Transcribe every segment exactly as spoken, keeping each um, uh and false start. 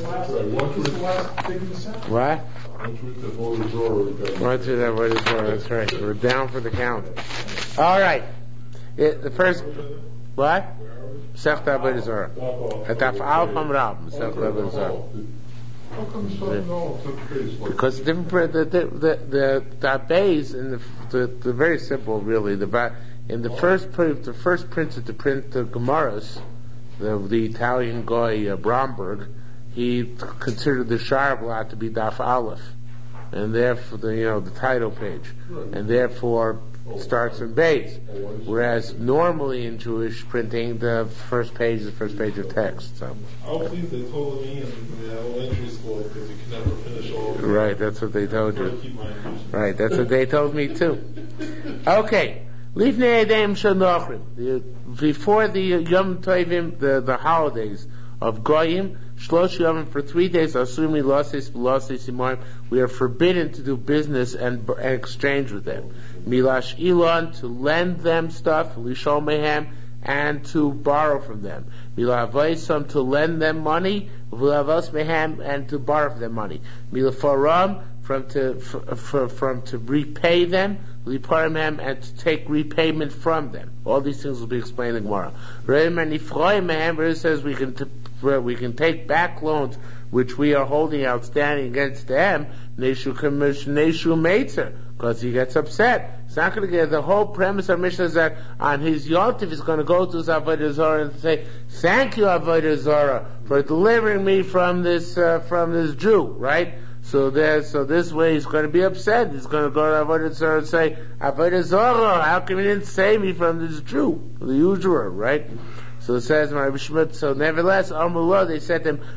last, what was the last thing you said? What? Once we took all the Zohar, Once we took all the Zohar, that's right. We're down for the count. All right. It, the first, what? Sech Avodah Zarah. At Daf Aleph Amud Aleph, Sech Avodah Zarah. How come you started all took place like Because different, the the the the, the bays in the, the the very simple really the in the first print the first printed to print the Gemaras, the the Italian guy uh, Bromberg, he considered the Sharblat to be Daf Aleph, and therefore the you know the title page, and therefore starts in bays. Whereas normally in Jewish printing, the first page is the first page of text. So. I'll please, they told me in the elementary school because you can never finish all of it. Right, that's what they told you. Right, that's what they told me too. Okay. Lifnei Edem Shanochrim. Before the Yom Tovim, the, the holidays of Goyim, Shlosh Yom for three days, Asumi Lasis Lasis Imarim, we are forbidden to do business and, and exchange with them. Milash Elon, to lend them stuff, Lishol Mehem, and to borrow from them. Milavaisam, to lend them money, Vilavos Mehem, and to borrow from them money. Milafaram, from to f- f- from to repay them, Liparim Mehem, and to take repayment from them. All these things will be explained in Gemara. Reim and Ifroim Mehem, where it says we can t- we can take back loans which we are holding outstanding against them. Neshu Neshu Meitzer, because he gets upset. It's not going to get the whole premise of Mishnah is that on his yontif he's going to go to his Avodah Zarah and say, "Thank you, Avodah Zarah, for delivering me from this uh, from this Jew." Right? So there, so this way he's going to be upset. He's going to go to Avodah Zarah and say, "Avodah Zarah, how come you didn't save me from this Jew, the usurer?" Right? So it says, so nevertheless, Amrullah, they said to him,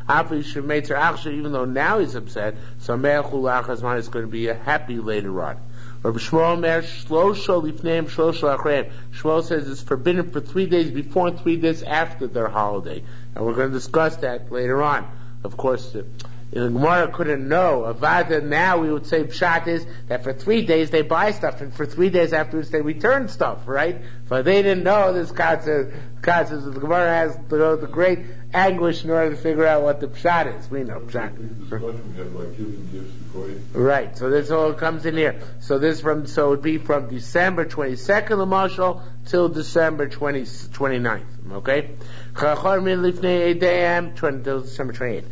even though now he's upset, so Me'achul is going to be happy later on. Shmuel says it's forbidden for three days before and three days after their holiday. And we're going to discuss that later on. Of course, the Gemara couldn't know. Avada, now we would say Pshat is that for three days they buy stuff, and for three days afterwards they return stuff, right? But they didn't know this concept. Concept the Gemara has the, the great anguish in order to figure out what the Pshat is. We know Pshat. Right. So this all comes in here. So this from so it would be from December twenty-second, the Mashal, till December twentieth, twenty-ninth. Okay. Till December twenty-eighth.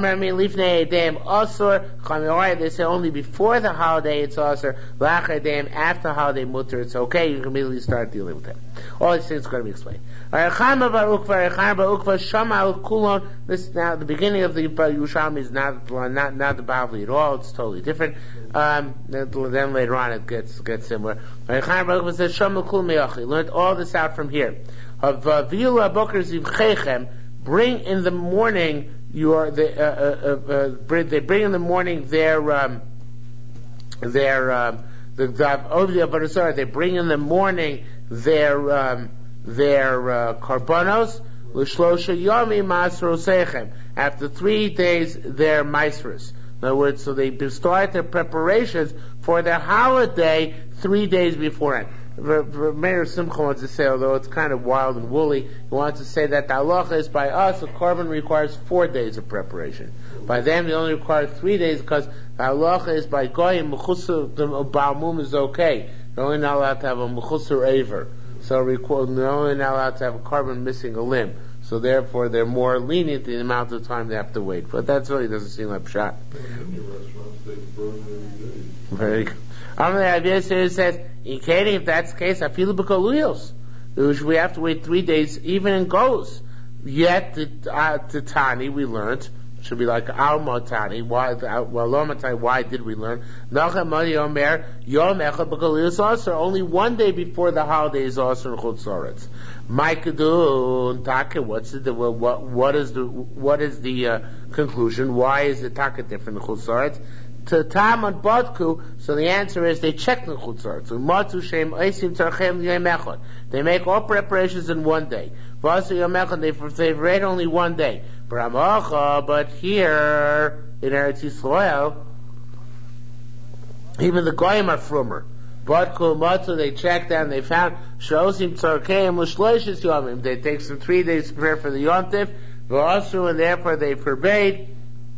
They say only before the holiday it's also after the holiday mutter it's okay. You can immediately start dealing with it. All these things are going to be explained. This now the beginning of the Yerushalmi is not not not the Bavli at all. It's totally different. Um, then later on it gets gets similar. Learned all this out from here. Of Vila Boker Zivchechem, bring in the morning your the uh, uh, uh, bring, they bring in the morning their um, their um, the the they bring in the morning their um, their uh, karbanos l'shlosha yami masrosechem. After three days, their maasros. In other words, so they start their preparations for their holiday three days beforehand. Mayor Simcha wants to say, although it's kind of wild and woolly, he wants to say that the halacha is by us, a korban requires four days of preparation. By them, they only require three days because the halacha is by goyim, mechusar, the ba'amum is okay. They're only not allowed to have a mechusar aver. So they're only not allowed to have a korban missing a limb. So therefore, they're more lenient in the amount of time they have to wait. But that really doesn't seem like pshat. Very good. The idea says, in Katie, if that's the case, I feel b'koluyos. We have to wait three days, even in goes. Yet, the, uh, the Tani, we learned, should be like Al Matani. Why? Well, Matani. Why did we learn? Only one day before the holiday is also in Chutz La'aretz. Maikadun Taka. What's the what? What is the what is the uh, conclusion? Why is the Taka different in Chutz La'aretz? To Tam and Bodku, so the answer is they check the Chutz La'aretz. They make all preparations in one day. They they've read only one day. But here in Eretz Yisrael, even the Goyim are frumer. Bodku Matzu, they checked and they found Shosim Tzarkeim L'Shloishes Yomim. They take some three days to prepare for the Yontif, and therefore they forbade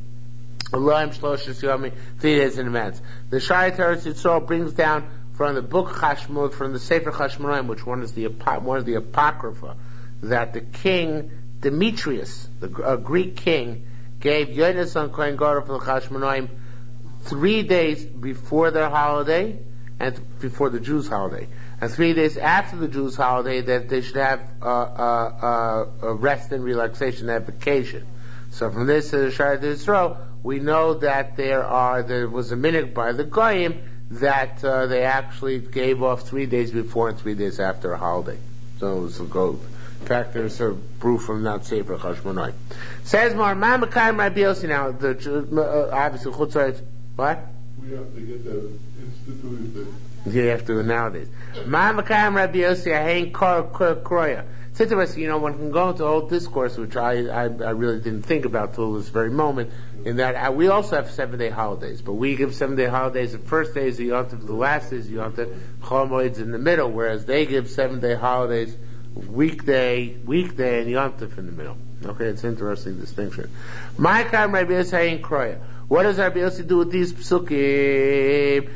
Elohim Shloshes Yomi, three days in advance. The Shai Teretz Yisrael brings down from the book Chashmon, from the Sefer Chashmonaim, which one is the one of the Apocrypha, that the king Demetrius, the uh, Greek king, gave Yonasan Kohen Gadol for the Chashmonaim three days before their holiday and before the Jews' holiday, and three days after the Jews' holiday, that they should have uh, uh, uh, a rest and relaxation, have vacation. So from this to the Shai Yisrael, we know that there are there was a minute by the Goyim that uh, they actually gave off three days before and three days after a holiday. So it was a gold. In fact, there's a proof from not Sefer Chashmonai. Says more, Ma'amakayim Rabbi Yossi now, the, uh, obviously, Chutzayt, what? We have to get that instituted. You have to nowadays. Ma'amakayim Rabbi Yossi, Ahain Kroya. It's interesting, you know, one can go into old discourse, which I, I, I really didn't think about till this very moment, in that uh, we also have seven-day holidays, but we give seven-day holidays. The first day is the Yontif, the last day is the Yontif, Chol Moed's in the middle, whereas they give seven-day holidays, weekday, weekday, and Yontif in the middle. Okay, it's an interesting distinction. My Kam Rabbi Yossi in Kroya. What does Rabbi Yossi do with these psukim?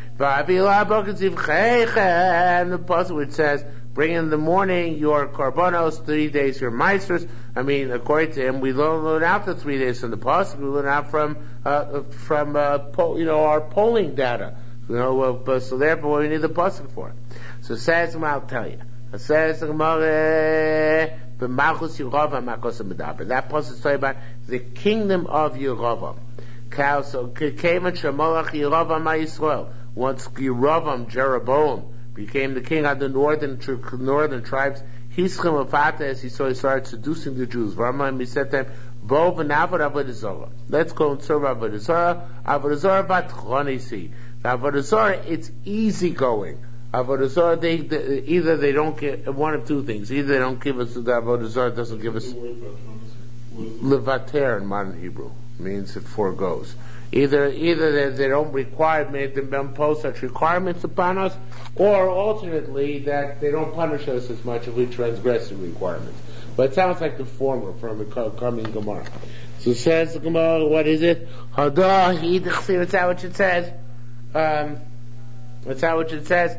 And the passage which says, bring in the morning your korbanos, three days your meisters. I mean, according to him, we don't learn out the three days from the pasuk. We learn out from uh, from uh, po- you know our polling data. You know, uh, so therefore we need the pasuk for it. So it says, I'll tell you. It says the Gemara, "B'malchus Yerovam Makos Medaber." That pasuk is talking about the kingdom of Yerovam. So came at Shemalach Yerovam Yisrael. Once Yerovam Jeroboam became the king of the northern northern tribes, Hischem Afata, as he saw, he started seducing the Jews. Varman, he said to them, Bo v'navod avodah zarah. Let's go and serve avodah zarah. Avodah zarah bat chonisi. Avodah zarah, it's easy going. Avodah zarah, they, they either they don't get one of two things. Either they don't give us the avodah zarah, doesn't give us levater in modern Hebrew, means it foregoes. Either either they, they don't require make them impose such requirements upon us, or alternately that they don't punish us as much if we transgress the requirements. But it sounds like the former from the coming Gemara. So it says the Gemara, what is it? Hadah hidchsi. That's how it says. Um, that's how it says.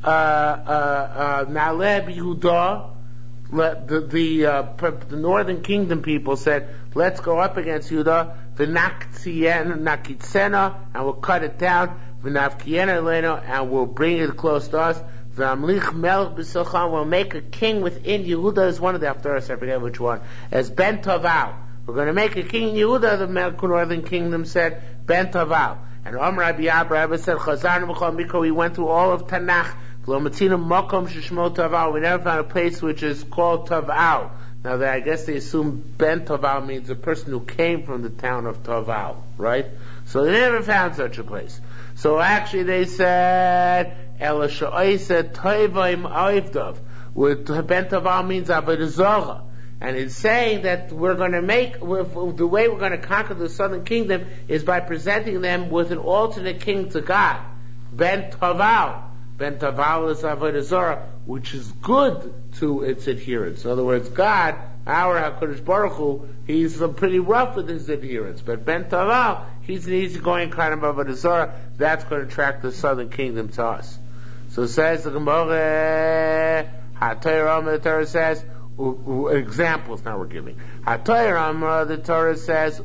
Naleh Yehudah. The the, uh, the northern kingdom people said, let's go up against Yehudah. V'nakitzena, and we'll cut it down. V'navkiena elena, and we'll bring it close to us. V'amlich melech b'silchan, we'll make a king within Yehuda. Is one of the Haftarahs, I forget which one. As Ben Toval, we're going to make a king in Yehuda. The northern kingdom said Ben Toval. And Omar Rabbi Abba said, Chazan v'chol mikro. We went through all of Tanakh. Lo matzina makom sheshmo Toval. We never found a place which is called Toval. Now, I guess they assume Ben Toval means a person who came from the town of Toval, right? So they never found such a place. So actually they said, Elisha said, Toivaim Oivdov. Ben Toval means Avodah Zarah. And it's saying that we're going to make, the way we're going to conquer the southern kingdom is by presenting them with an alternate king to God. Ben Toval. Ben Toval is Avodah Zarah, which is good to its adherents. In other words, God, our HaKadosh Baruch Hu, he's pretty rough with his adherents. But Ben Toval, he's an easygoing kind of Avodah Zarah. That's going to attract the southern kingdom to us. So it says the Gemara, HaTorah, the Torah says, examples now we're giving. HaTorah, the Torah says,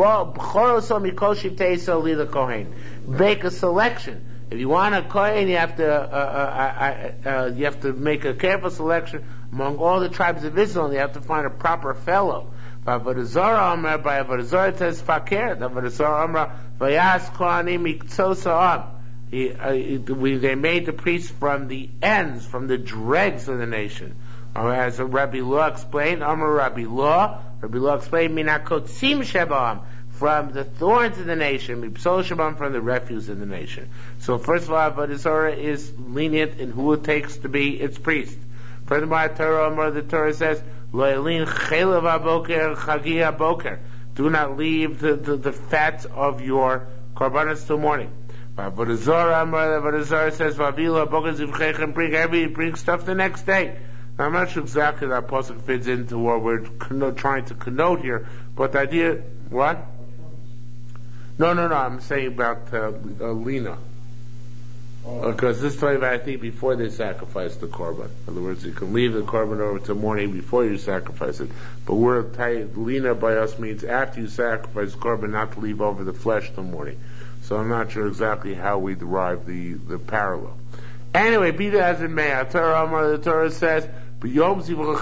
make a selection. If you want a kohen, you have to uh, uh, uh, uh, you have to make a careful selection among all the tribes of Israel. And you have to find a proper fellow. By Avodah Zarah Amar, by Avodah Zarah it says fakir. Avodah Zarah Amar vayas kohanim miktosa'am. He, uh, we, they made the priests from the ends, from the dregs of the nation. Or as Rabbi Law explained, Amar Rabbi Law, Rabbi Law explained minakotzim shebam. From the thorns of the nation, Mipsol Shabam, from the refuse of the nation. So first of all, Avodah Zarah is lenient in who it takes to be its priest. Furthermore, Torah, the Torah says, Lo yalin chelav aboker chagi aboker. Do not leave the, the, the fat of your korbanos till morning. Avodah Zarah, Avodah Zarah says, Vavila aboker zivchechem, bring every bring stuff the next day. Now, I'm not sure exactly that pasuk fits into what we're conno- trying to connote here, but the idea, what? No, no, no. I'm saying about uh, uh, Lina. Because oh. uh, this time I think before they sacrifice the korban. In other words, you can leave the korban over to morning before you sacrifice it. But we're tight. Lina by us means after you sacrifice the korban, not to leave over the flesh till morning. So I'm not sure exactly how we derive the, the parallel. Anyway, be that as it may, the Torah, the Torah says, you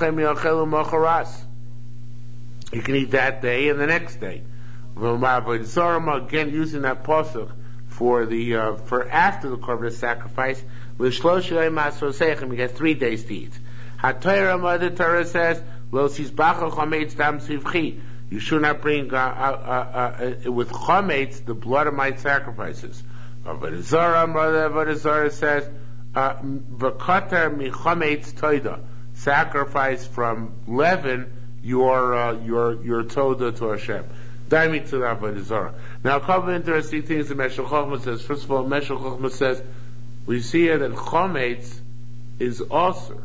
can eat that day and the next day. Again, using that pasuk for the uh, for after the korban sacrifice, you get three days to eat. The Torah says, you should not bring uh, uh, uh, with chometz the blood of my sacrifices. Avodah Zarah says, v'kater mi chometz toida, sacrifice from leaven your uh, your your toda to Hashem. Daimi to the Avodah Zarah. Now, a couple of interesting things the Meshech Chochmah says. First of all, Meshech Chochmah says we see here that chometz is also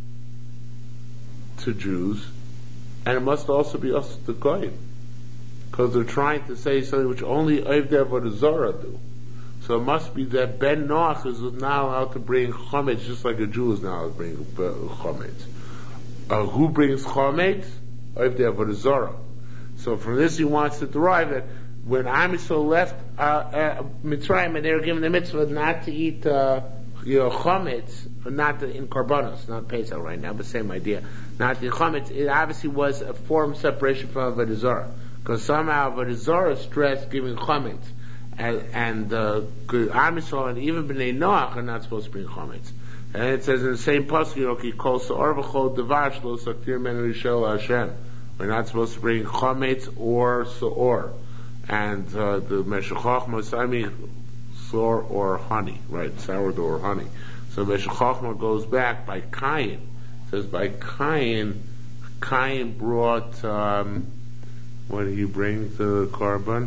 to Jews, and it must also be us to Goyim, because they're trying to say something which only Ovdei Avodah Zarah do. So it must be that Ben Noach is not allowed to bring chometz, just like a Jew is not allowed to bring chometz. Uh, who brings chometz? Ovdei Avodah Zarah. So from this he wants to derive that when Am Yisrael left uh, uh, Mitzrayim and they were given the mitzvah not to eat uh, you know, chometz, not to, in korbanos, not Pesach right now, but same idea. Not the chometz. It obviously was a form of separation from Avodah Zarah, because somehow Avodah Zarah stressed giving chometz, and, and uh, Am Yisrael and even Bnei Noach are not supposed to bring chometz. And it says in the same pasuk, you know, ki kol se'or v'chol devash lo saktir men rishel Hashem. We're not supposed to bring chometz or se'or. And uh, the Meshech Chochmah, I mean, sour or honey, right? Sourdough or honey. So Meshech Chochmah goes back by Cain. It says by Cain, Cain brought, um, what did he bring to the korban?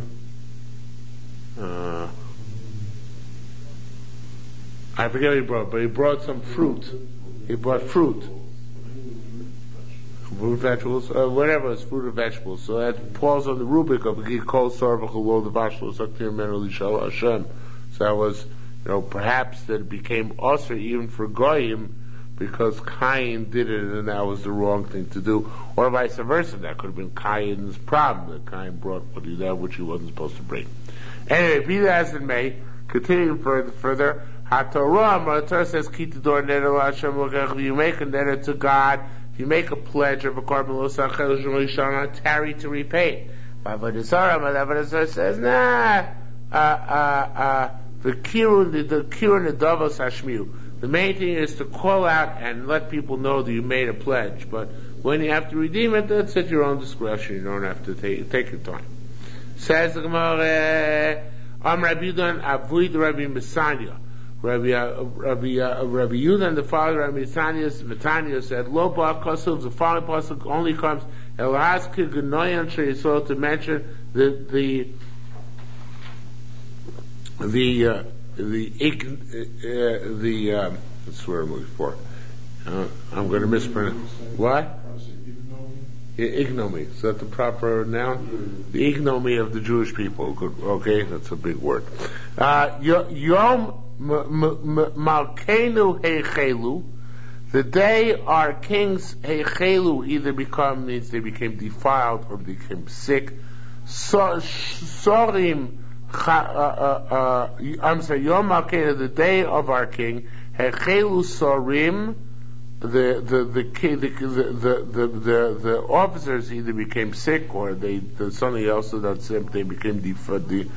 Uh, I forget what he brought, but he brought some fruit. He brought fruit. Fruit, vegetables, uh, whatever it's fruit or vegetables. So that falls on the rubric of Kol Sarvach Lo the Vashlo Saktir Menel Yishal Hashem. So that was, you know, perhaps that it became usher even for Goyim because Cain did it and that was the wrong thing to do. Or vice versa, that could have been Cain's problem, that Cain brought what he that which he wasn't supposed to bring. Anyway, be that as it may, continuing further, further HaTorah, the Torah says, Ki Tidor Neder Hashem, you make a neder to God, if you make a pledge of a korban lo sachel, you shall not tarry to repay it. Avodah Zarah, Avodah Zarah says, nah, uh, uh, uh, the kirun, the, the kirun nedavos hashmiu. The main thing is to call out and let people know that you made a pledge. But when you have to redeem it, that's at your own discretion. You don't have to take, take your time. Says the Gemara, Am Rabbi Yudan Avoid Rabbi Messania. Rabbi uh, Rabbi uh, Rabbi Yudan, the father of Rabbi Matanya, said, "Lo ba kosov." The following pasuk only comes El Haskir Gnoyan Sheyisol to mention the the the uh, the uh, the um, that's what I'm looking for. Uh, I'm going to mispronounce what? Ignominy. Is that the proper noun? The ignominy of the Jewish people. Good. Okay, that's a big word. Uh, Yom Malkeinu Heichelu, the day our kings Heichelu either become, means they became defiled or became sick. Sorim, I'm sorry, Yom Malkeinu, the day of our king, Heichelu Sorim, the the the the the the, the, the officers either became sick or they something else so that they became defiled.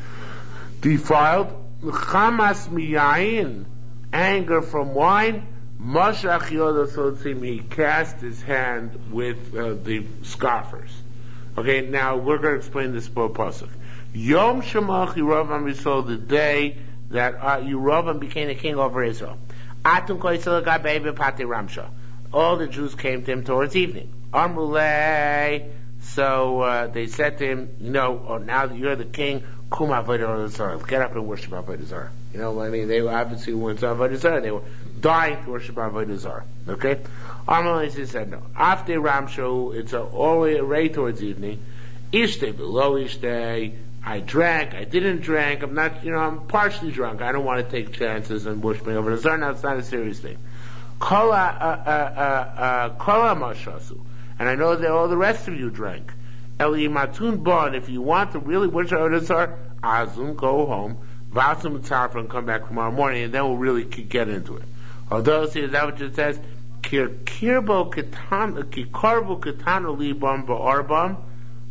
Chamas miyayin, anger from wine. Mashach yodasotzim, he cast his hand with uh, the scoffers. Okay, now we're going to explain this by pasuk. Yom Shemach Yeravam Yisrael, the day that uh, Yeravam became a king over Israel. Atum koyisel gabei b'patei Ramsha. All the Jews came to him towards evening. Amrulei. So uh, they said to him, you know, oh, now that you're the king, kum avodah zarah. Get up and worship avodah zarah. You know what I mean? They were obviously went to avodah zarah. They were dying to worship avodah zarah. Okay? Amrulei said no. After Ramsha, it's all the way towards evening. Ishtei below Ishtei. I drank, I didn't drink, I'm not, you know, I'm partially drunk. I don't want to take chances and worshiping over the Zar. Now, it's not a serious thing. Kola, uh, uh, uh, kola mashasu. And I know that all the rest of you drank. Eli matun bon, if you want to really worship over the Zar, azum, go home, vasum tzarfa, and come back tomorrow morning, and then we'll really get into it. Although, see, is that what it says? Kirbo kitano, kikarbo kitano libam ba'arbam,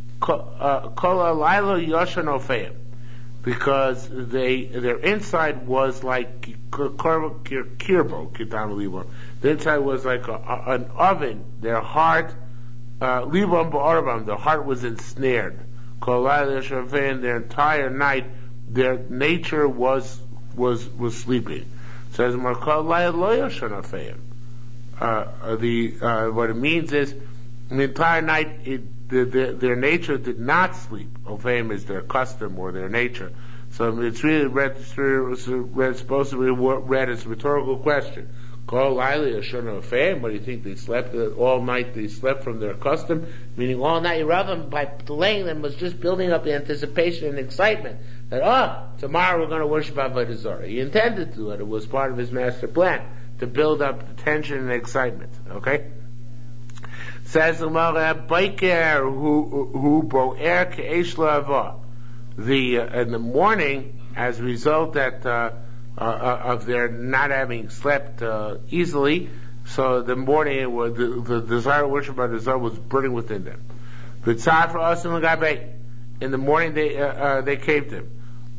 kola lilo yoshan ofeim. Because they, their inside was like kirbo kitano libam. The inside was like a, a, an oven. Their heart, libam ba'arbam, their heart was ensnared. Kola lilo yoshan ofeim, their entire night, their nature was, was, was sleeping. Says Markal lo yoshan ofeim. Uh, the uh, what it means is the entire night it, the, the, their nature did not sleep. Ofeim is their custom or their nature. So it's really read, it's supposed to be read as a rhetorical question. Kol laila yashana ofeim. What do you think? They slept all night. They slept from their custom, meaning all night. Rav, by delaying them, was just building up the anticipation and excitement that oh, tomorrow we're going to worship Avodah Zarah. He intended to do it. It was part of his master plan to build up the tension and excitement. Okay? Says the Biker who who boer ke'esh la'ava. The uh, in the morning, as a result that uh, uh, of their not having slept uh, easily, so the morning it was, the, the desire to worship by the Zohar was burning within them. V'tzad for us in the in the morning they uh, uh, they came to him.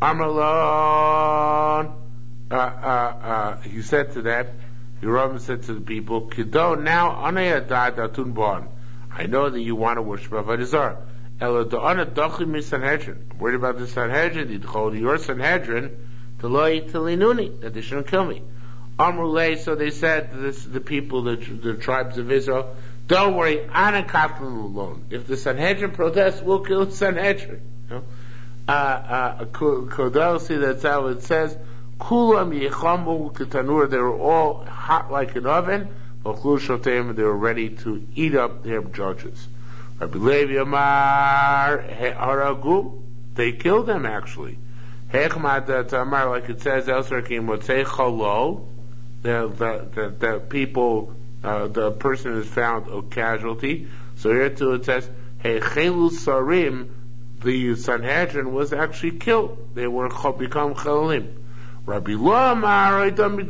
Amralon, uh, uh, uh, he said to them. Yerovam said to the people, Kido, now atun bon. I know that you want to worship Avodah Zarah. Ela da'ana dochli mi Sanhedrin. I'm worried about the Sanhedrin. You'd hold your Sanhedrin to lo yitalinuni, that they shouldn't kill me. Amrulay, so they said to this, the people, the, the tribes of Israel, don't worry, anakatlin alone. If the Sanhedrin protests, we'll kill the Sanhedrin. You know? Uh, uh, Kodel, see, that's how it says, Kulam yichamu ketanur, they were all hot like an oven, v'chlu shoteim, they were ready to eat up their judges. Rabbi Levi Amar haragu, they killed them actually. Hechmat Tamar, like it says elsewhere, came motzei chalo, the the the, the people, uh, the person is found a casualty. So here too it says, hey chelu sarim, the Sanhedrin was actually killed. They were become chalalim. Rabbi Lomar,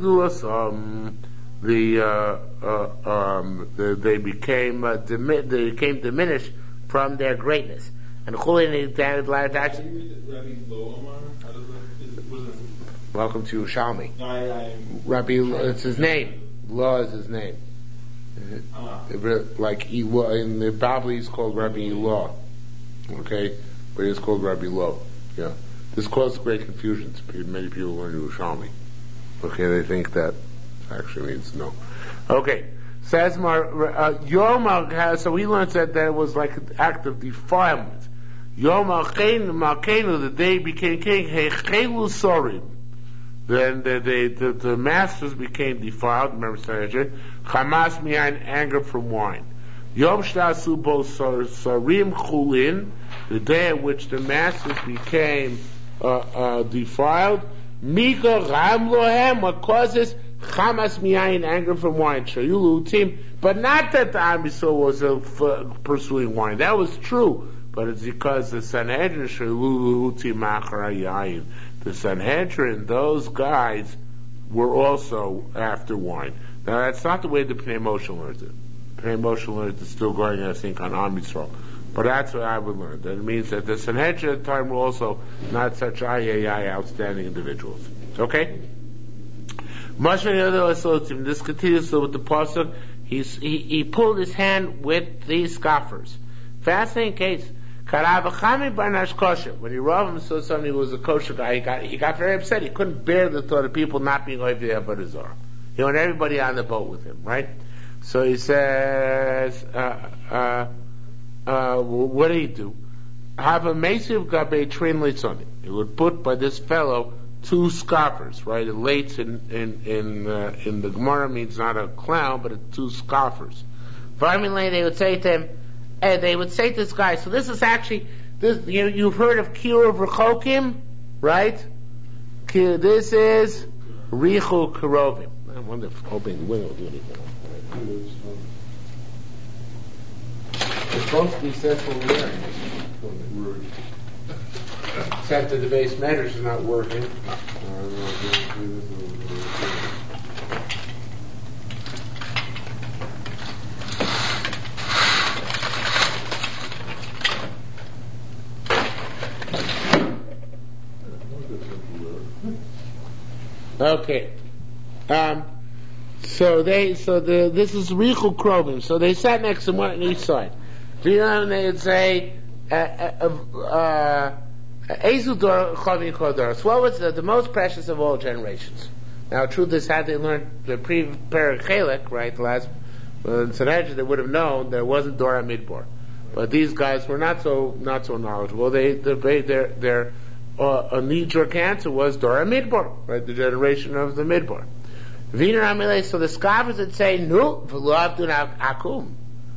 um, the, uh, uh, um, the, they became, uh, dimi- they became diminished from their greatness. And Chulin, that actually. Rabbi Lomar? How does that, is, was it? Welcome to Shalmi. No, I, I, Rabbi, it's his name. Law is his name. Ah. Like, in the Bible he's called Rabbi Law. Okay? But he's called Rabbi Lo. Yeah. This caused great confusion to people. Many people learn Yerushalmi. Okay, they think that actually means no. Okay, says Mar uh, Yom Al. So we learned that that it was like an act of defilement. Yom Al Malkeinu, the day he became king. Hechelu Sorim. Then the, the, the, the masters became defiled. Remember, Sanhedrin. Chamas miyain, anger from wine. Yom Shtasu Bo Sorim Chulin, the day at which the masters became Uh, uh, defiled. Mika Ram Lohem, what causes Chamas Miyayin, anger from wine. Shayulu Tim, but not that the Am Yisrael was uh, f- pursuing wine. That was true, but it's because the Sanhedrin Shayulu Tim Achar Yayin. The Sanhedrin, those guys, were also after wine. Now that's not the way the Pnei Moshe learned it. Pnei Moshe learned it still going, I think, on Am Yisrael. But that's what I would learn. That means that the Sanhedrin at the time were also not such ay, ay, ay, outstanding individuals. Okay? This continues with the pasuk. He's, he, he pulled his hand with these scoffers. Fascinating case. When Yerovam saw somebody who was a kosher guy, he got, he got very upset. He couldn't bear the thought of people not being over there Avodah Zarah. He wanted everybody on the boat with him, right? So he says, uh, uh, Uh, what did he do? Have a mesiv gabe train litzoni. He would put by this fellow two scoffers, right? The lates in in in, uh, in the Gemara means not a clown, but two scoffers. Finally, they would say to him, eh, they would say to this guy. So this is actually this, you, you've heard of Kiruv Rechokim, right? This is Richu Kerovim. I wonder if opening the window will do anything. It's supposed to be central learning. Except that the base measures is not working. Okay. Um, so they, so the, this is Richu Kerovim. So they sat next to one on each side. Do you know, and they'd say, uh, uh, Ezu Dor Chavim Kodoros. What was the, the most precious of all generations? Now, truth is, had they learned the pre-Perek Chelek, right, the last, uh, in Sanhedrin, they would have known there wasn't Dora Midbar. But these guys were not so, not so knowledgeable. They, their, their, their uh, a knee-jerk answer was Dora Midbar, right, the generation of the Midbar. V'iner Amilei, so the scoffers would say, Nu, v'lo avdun akum.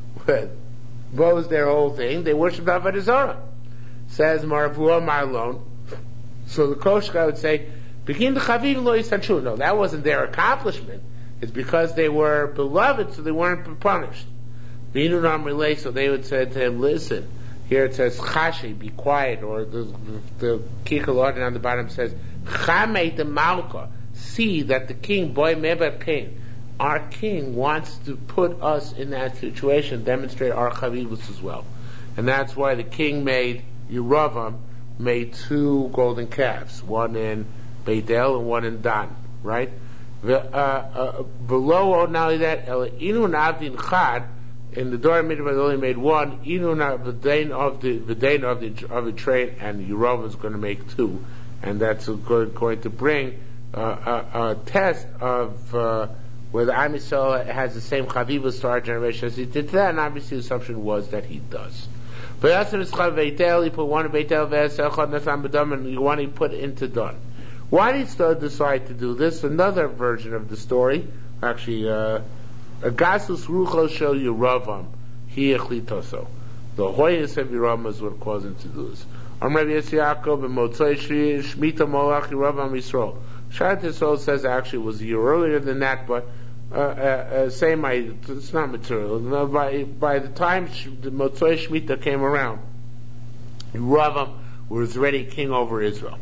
What was their whole thing? They worshipped Avodah Zarah. Says Maravua Marlon. So the Koshka would say, Begin the Chavim lo yisachu. No, that wasn't their accomplishment. It's because they were beloved, so they weren't punished. V'inu Nam Relay, so they would say to him, listen, here it says Chashi, be quiet, or the, the, the Kikal on the bottom says, Chamei the Malka, see that the king, boy Meba King, our king wants to put us in that situation, demonstrate our chavivus as well. And that's why the king made, Yeravam, made two golden calves, one in Beit El and one in Dan, right? Below, uh, uh, not only that, Inu Navdin Chad, in the Dora Midbar, they only made one, Inu Navdin of the V'dain of the of the train, and Yeravam is going to make two. And that's going to bring uh, a, a test of, uh, where the Am Yisrael has the same chavivus to our generation as he did to that, and obviously the assumption was that he does. But he put one in Beitel and one he put into Don. Why did he decide to do this? Another version of the story, actually, uh, Agasus Rucho Shel Yeravam, he echlitoso. The holiness of Yeravam is what caused him to do this. Am Rabbi Yaakov and Motzei Shmita Molach Yeravam Yisrael. Sharat Yisrael says actually it was a year earlier than that, but Uh, uh, uh, same, I, it's not material. No, by, by the time Sh- the Motzei Shemitah came around, Yeravam was already king over Israel.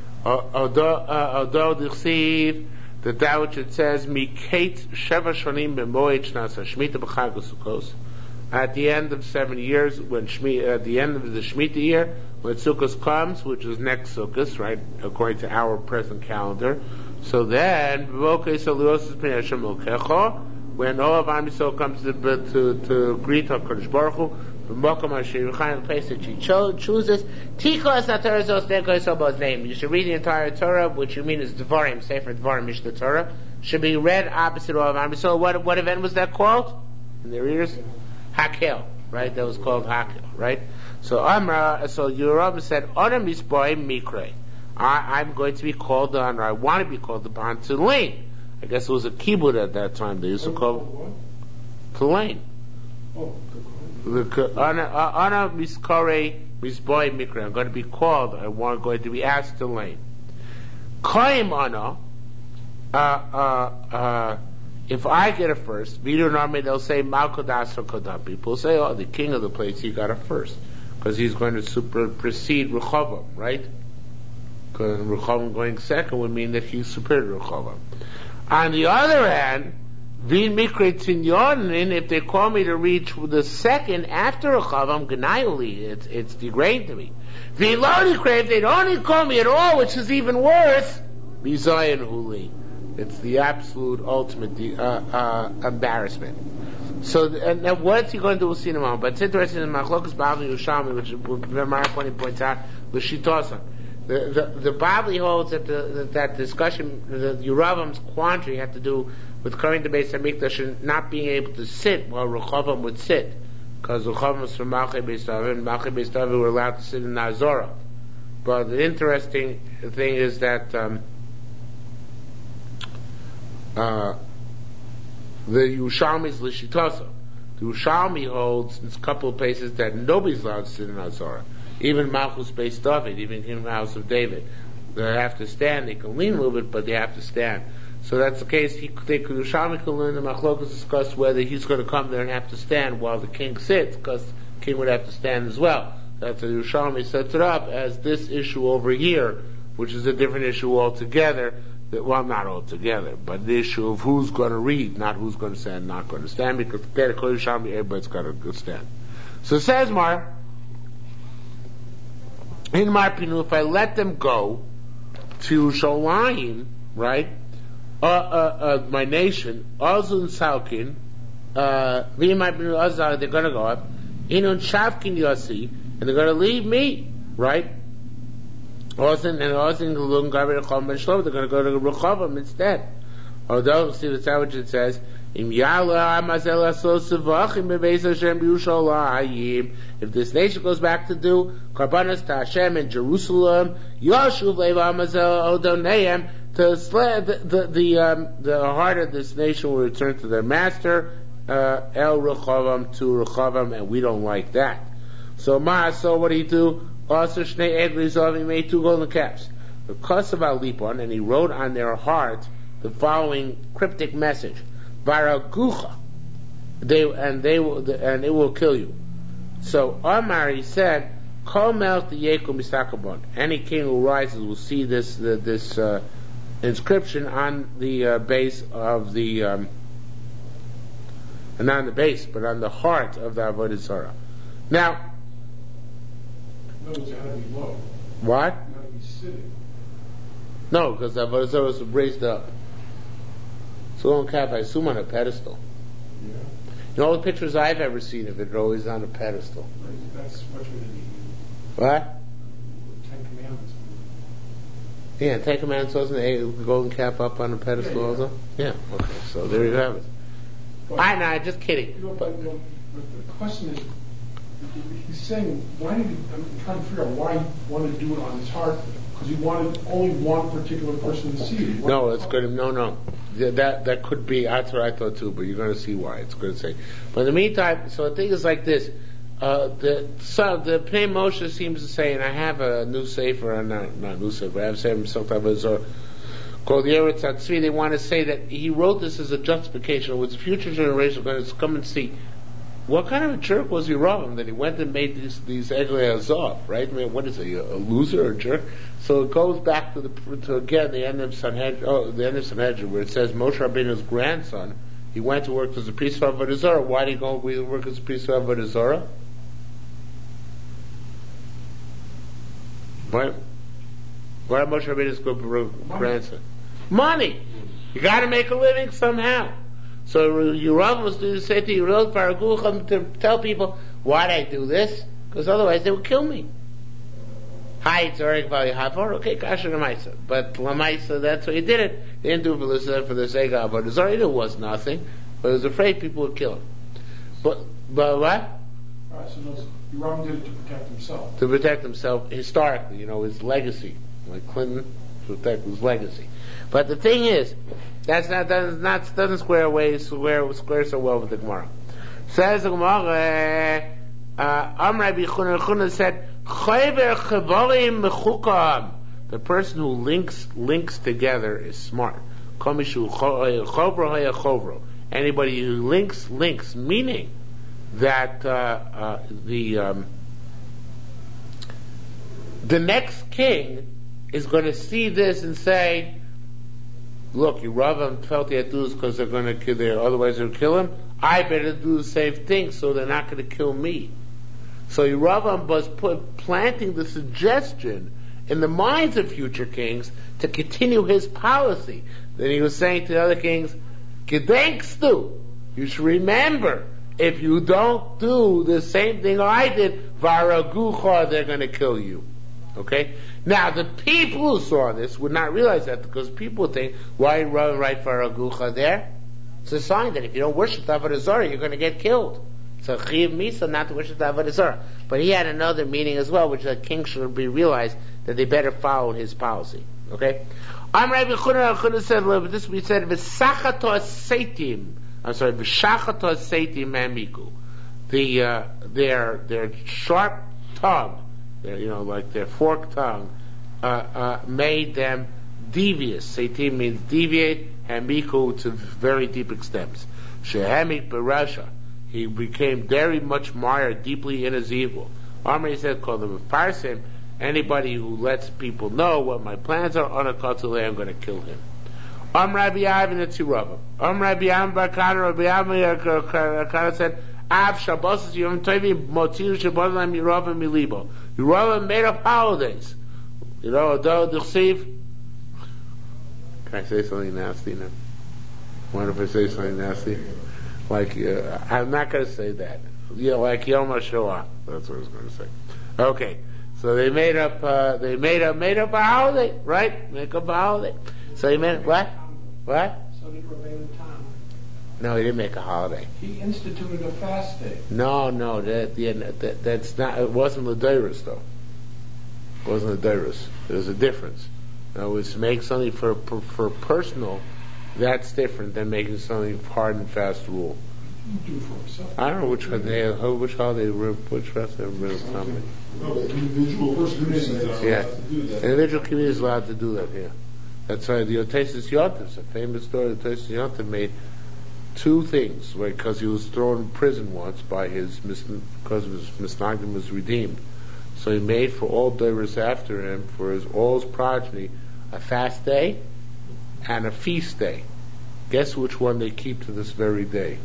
Although the Chsiv, the that which it says, Mikate Sheva Shonim B'moed Shnasa Shemitah B'chag Sukkos. At the end of seven years, when Shmi, at the end of the Shemitah year, when Sukkos comes, which is next Sukkos, right, according to our present calendar. So then, when all of Am Yisrael comes to, to, to greet HaKadosh Baruch Hu, the place that she cho- chooses, you should read the entire Torah, which you mean is Devarim, Sefer Devarim, Mishnah Torah, should be read opposite of Am Yisrael. What, what event was that called? In their ears? Hakel, right? That was called Hakel, right? So Amra, so Yeravam said, Onam Yisboim Mikre. I, I'm going to be called on, or I want to be called upon to lane. I guess it was a kibbutz at that time. They used to call to lane. Oh, Ana miskare misboy mikra. I'm going to be called. I want going to be asked to lane. Kaim ana. Uh, uh, uh, if I get it first, Vidu Narmi, they'll say Malkodas or Kodam. People say, oh, the king of the place, he got it first, because he's going to supersede Rechavam, right? Because Rechavam going second would mean that he's superior to Rechavam. On the other hand, Vin Mikre Tinyonin, if they call me to reach the second after Rechavam, Gnayuli, it's it's degrading to me. Vin Lodi if they don't call me at all, which is even worse, Bizayan Huli. It's the absolute ultimate uh, uh, embarrassment. So, and now what's he going to do? We'll see in a moment. But it's interesting in Machlokas Bavli Yerushalmi, which Gemara points out, L'shitosa. The, the, the Bavli holds that the, that, that discussion, the Yeravam's quandary had to do with coming to Beis Hamikdash and not being able to sit while Rechavam would sit. Because Rechavam was from Malchei Beis David, and Malchei Beis David were allowed to sit in Nazorah. But the interesting thing is that, um, Uh, the Yerushalmi is L'shitasa. The Yerushalmi holds in a couple of places that nobody's allowed to sit in Azara. Even Malchus Beis David, even in the house of David, they have to stand. They can lean a little bit, but they have to stand. So that's the case. He, they could Yerushalmi can learn the Machlokas discuss whether he's going to come there and have to stand while the king sits, because the king would have to stand as well. That's the Yerushalmi sets it up as this issue over here, which is a different issue altogether. That, well, not altogether, but the issue of who's going to read, not who's going to stand, not going to stand, because the Yerushalmi, everybody's got to stand. So says Mar, in Marpinu, if I let them go to Sholayim, right? Uh, uh, uh, my nation, Azun Salkin, uh, they're going to go up. Inun Shavkin Yossi, and they're going to leave me, right? Azun and Azun Lung Gaber Chom Ben Shlomo, they're going to go to Rechavam instead. Although, see the sandwich it says, Im Yala Amazel Asos Sevachim Bebeis Hashem Yerushalayim. If this nation goes back to do Karbanos to Hashem in Jerusalem, Yoshuv Leiva Amazel Odoneim, to slay the the the, um, the heart of this nation will return to their master, uh, El Rechavam, to Rechavam, and we don't like that. So Ma, so what do you do? Also Shnei Egli he made two golden calves. The Kosav Alipon, and he wrote on their heart the following cryptic message: Varagucha, they and they will and it will kill you. So Omar, he said, Kol Melch Yekum Misakabon. Any king who rises will see this the, this. Uh, inscription on the uh, base of the um, not on the base, but on the heart of the Avodah Zarah. Now, no, it's got to be low. What? It's got to be sitting. No, because the Avodah Zarah was raised up. So on cap, I assume on a pedestal. Yeah. You know, all the pictures I've ever seen of it are always on a pedestal. That's much what it is. What? Ten Commandments. Yeah, Ten Commandments wasn't the golden calf up on a pedestal yeah, yeah. also? Yeah, okay, so there you have it. But, I know, just kidding. You know, but, you know, but the question is, he's saying, why did he, I'm trying to figure out why he wanted to do it on his heart, because he wanted only one particular person to see it. No, it's good. No, no. That that could be, that's what I thought too, but you're going to see why. It's good to say. But in the meantime, so the thing is like this. Uh, the so the Pnei Moshe seems to say, and I have a new sefer, not not new sefer, I have a sefer sometimes called the Eretz Hatzvi. They want to say that he wrote this as a justification, with the future generation going to come and see what kind of a jerk was Yerovam that he went and made these these Eglei Azov, right? I mean, what is he, a, a loser or a jerk? So it goes back to the to again the end of Sanhedrin, oh, the end of Sanhedrin, where it says Moshe Rabbeinu's grandson, he went to work as a priest of Avodah Zarah. Why did he go work as a priest of Avodah Zarah? Why, why did Moshe Rabbeinu's grandson? Money! You gotta make a living somehow. So Yerovam was to say to Yerovam Paragucham to tell people, why'd I do this? Because otherwise they would kill me. Hi, it's Eric Valihavor. Okay, Kasher Lamaisa. But Lamaisa, that's why he did it. He didn't do it for the, for the sake of Avodah Zarah. It was nothing. But he was afraid people would kill him. But, but what? Alright, so those, Yerovam did it to protect himself. To protect himself historically, you know, his legacy. Like Clinton, to protect his legacy. But the thing is, that's not, doesn't, not, doesn't square away, square, square so well with the Gemara. Says the Gemara, Amr Rabbi Chuna said, Chayver chavalim mechukam. The person who links, links together is smart. Komishu chovro haya chovro. Anybody who links, links, meaning that, uh, uh, the, um, the next king is going to see this and say, look, Yerovam felt he had to do this because they're going to kill him, otherwise they'll kill him. I better do the same thing so they're not going to kill me. So Yerovam was put, planting the suggestion in the minds of future kings to continue his policy. Then he was saying to the other kings, Gedenkstu, you should remember, if you don't do the same thing I did, Varagucha, they're going to kill you. Okay? Now, the people who saw this would not realize that, because people think, why run right for Agucha there? It's a sign that if you don't worship Avodah Zarah, you're going to get killed. So Chiv Misa not to worship Avodah Zarah. But he had another meaning as well, which the king should be realized that they better follow his policy. Okay? I'm Rabbi Chuna, Chuna said, but this we said, V'sachatos Seitim. I'm sorry, V'shachatos Seitim Mamiku. The, uh, their, their sharp tongue their, you know, like their forked tongue, uh, uh, made them devious. Seitim means deviate, hamiku to very deep extents. Shehemik berasha, he became very much mired deeply in his evil. Amri said, call them a parsim, anybody who lets people know what my plans are on a katule, I'm going to kill him. Am Rabbi Ivan the Tzirava. Am Rabbi Ivan Barkana, Rabbi Ivan said, Av Shabbos Yom Tovim Motir Shabbos Lam Yerova Milibo. Yerova made up holidays. You know, though the Chsiv. Can I say something nasty now? What if I say something nasty? Like, uh, I'm not going to say that. You know, like Yom HaShoah. That's what I was going to say. Okay. So they made up, uh, they made up, made up a holiday, right? Make up a holiday. So he made, what? What? So did Rabbeinu Tam. No, he didn't make a holiday. He instituted a fast day. No, no, that, yeah, that that's not. It wasn't the Deiros though. It wasn't the Deiros. There's a difference. Now, it's to make something for, for for personal. That's different than making something hard and fast rule. You do for himself. I don't know which one they, which holiday, which rest of them. No, but individual communities are allowed Yeah, to do that. individual communities are allowed to do that. Yeah, that's why the Otesis Yontif, a famous story. The Otesis Yontif made two things, right? Because he was thrown in prison once by his because his misnagdim was redeemed. So he made for all Deiros after him, for his all his progeny, a fast day and a feast day. Guess which one they keep to this very day?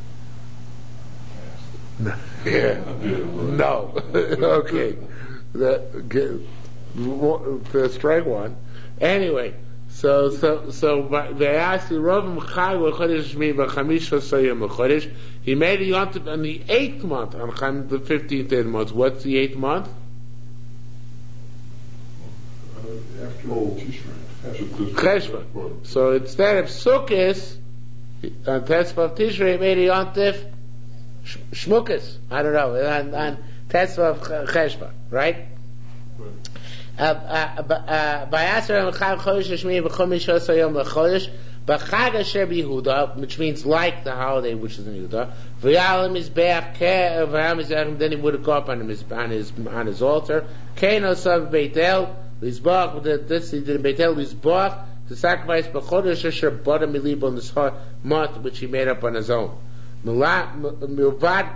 Yeah. No. Okay. The, the strike one. Anyway, so so so they asked the Rovim Chag v'Chodesh Shmi v'Chamisha Soyim v'Chodesh. He made a yontif on the eighth month, on Cham the fifteenth day of the month. What's the eighth month? Uh, after oh, Tishrei. Cheshvan. So instead of Sukkot, on Tesvav Tishrei, he made a yontif Shmukas. I don't know. On, on Tesvav Cheshvan, right? By Asher Chav Chodesh Shmi v'Chomish Soyim v'Chodesh. B'Chag Asher B'Yehuda, which means like the holiday which is in Yehuda. V'Yalim Mizbeach Ke V'Hamizbeach, then he would go up on his on his on his altar. Keino Sav Beitel Lizbach. This he did in Beitel Lizbach to sacrifice B'Chodesh Asher Bada Milibo on this month which he made up on his own. Milvad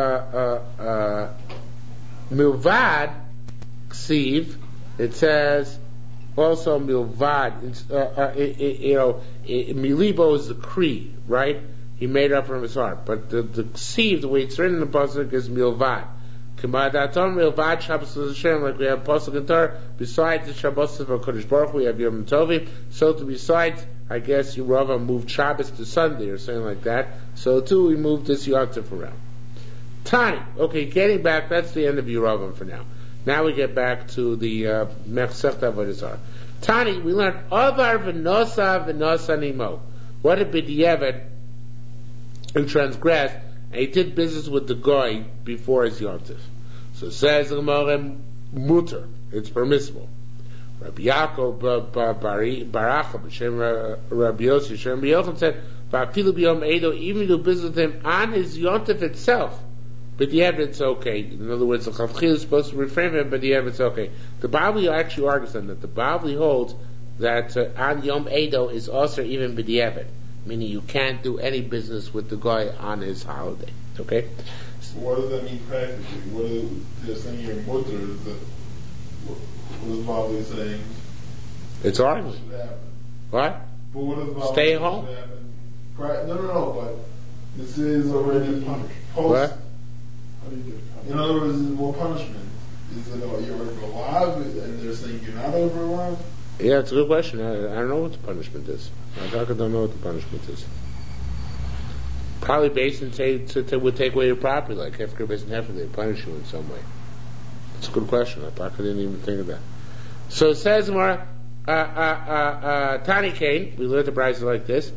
Milvad Ksiv. It says. Also, milvad, uh, uh, you know, milibo is the Cree, right? He made up from his heart. But the the ksiv, the way it's written in the pasuk is milvad. K'madaton milvad Shabbos Hashem, like we have pasuk in Torah. Besides the Shabbos of Kodesh Baruch, we have Yom Tovim. So to besides, I guess Yerova moved Shabbos to Sunday or something like that. So too, we moved this Yontif around. Tani, okay, getting back. That's the end of Yerova for now. Now we get back to the Mechsech Avodah Zarah. Tani, we learned Avar v'nosa v'nosa nimo. What did B'diavad who transgressed, and he did business with the goy before his yontif. So it says the Gemara muter, it's permissible. Rabbi Yaakov Baracha b'shem Rabbi Yossi Shem Yochanan said, "Va'afilu b'yom edo, even do business with him on his yontif itself." But the evidence okay. In other words, the Chavchil is supposed to refrain from it, but the evidence okay. The Bavli actually argues on that. The Bavli holds that uh, on Yom Edo is also even b'diavad, meaning you can't do any business with the guy on his holiday. Okay? So what does that mean practically? What is they're saying your mutter is that what, what is Bavli saying? It's arguing. What? But what is Bavli Stay at home? No, no, no. But this is already punished. What? In other words, is more punishment? Is it oh, you're over alive and they're saying you're not over alive? Yeah, it's a good question. I, I don't know what the punishment is. I don't know what the punishment is. Probably based on say to, to, would take away your property, like Hefker based on Hefker, they punish you in some way. It's a good question. I probably didn't even think of that. So it says more uh, uh, uh, uh, Tani Kane, we learned the prices like this.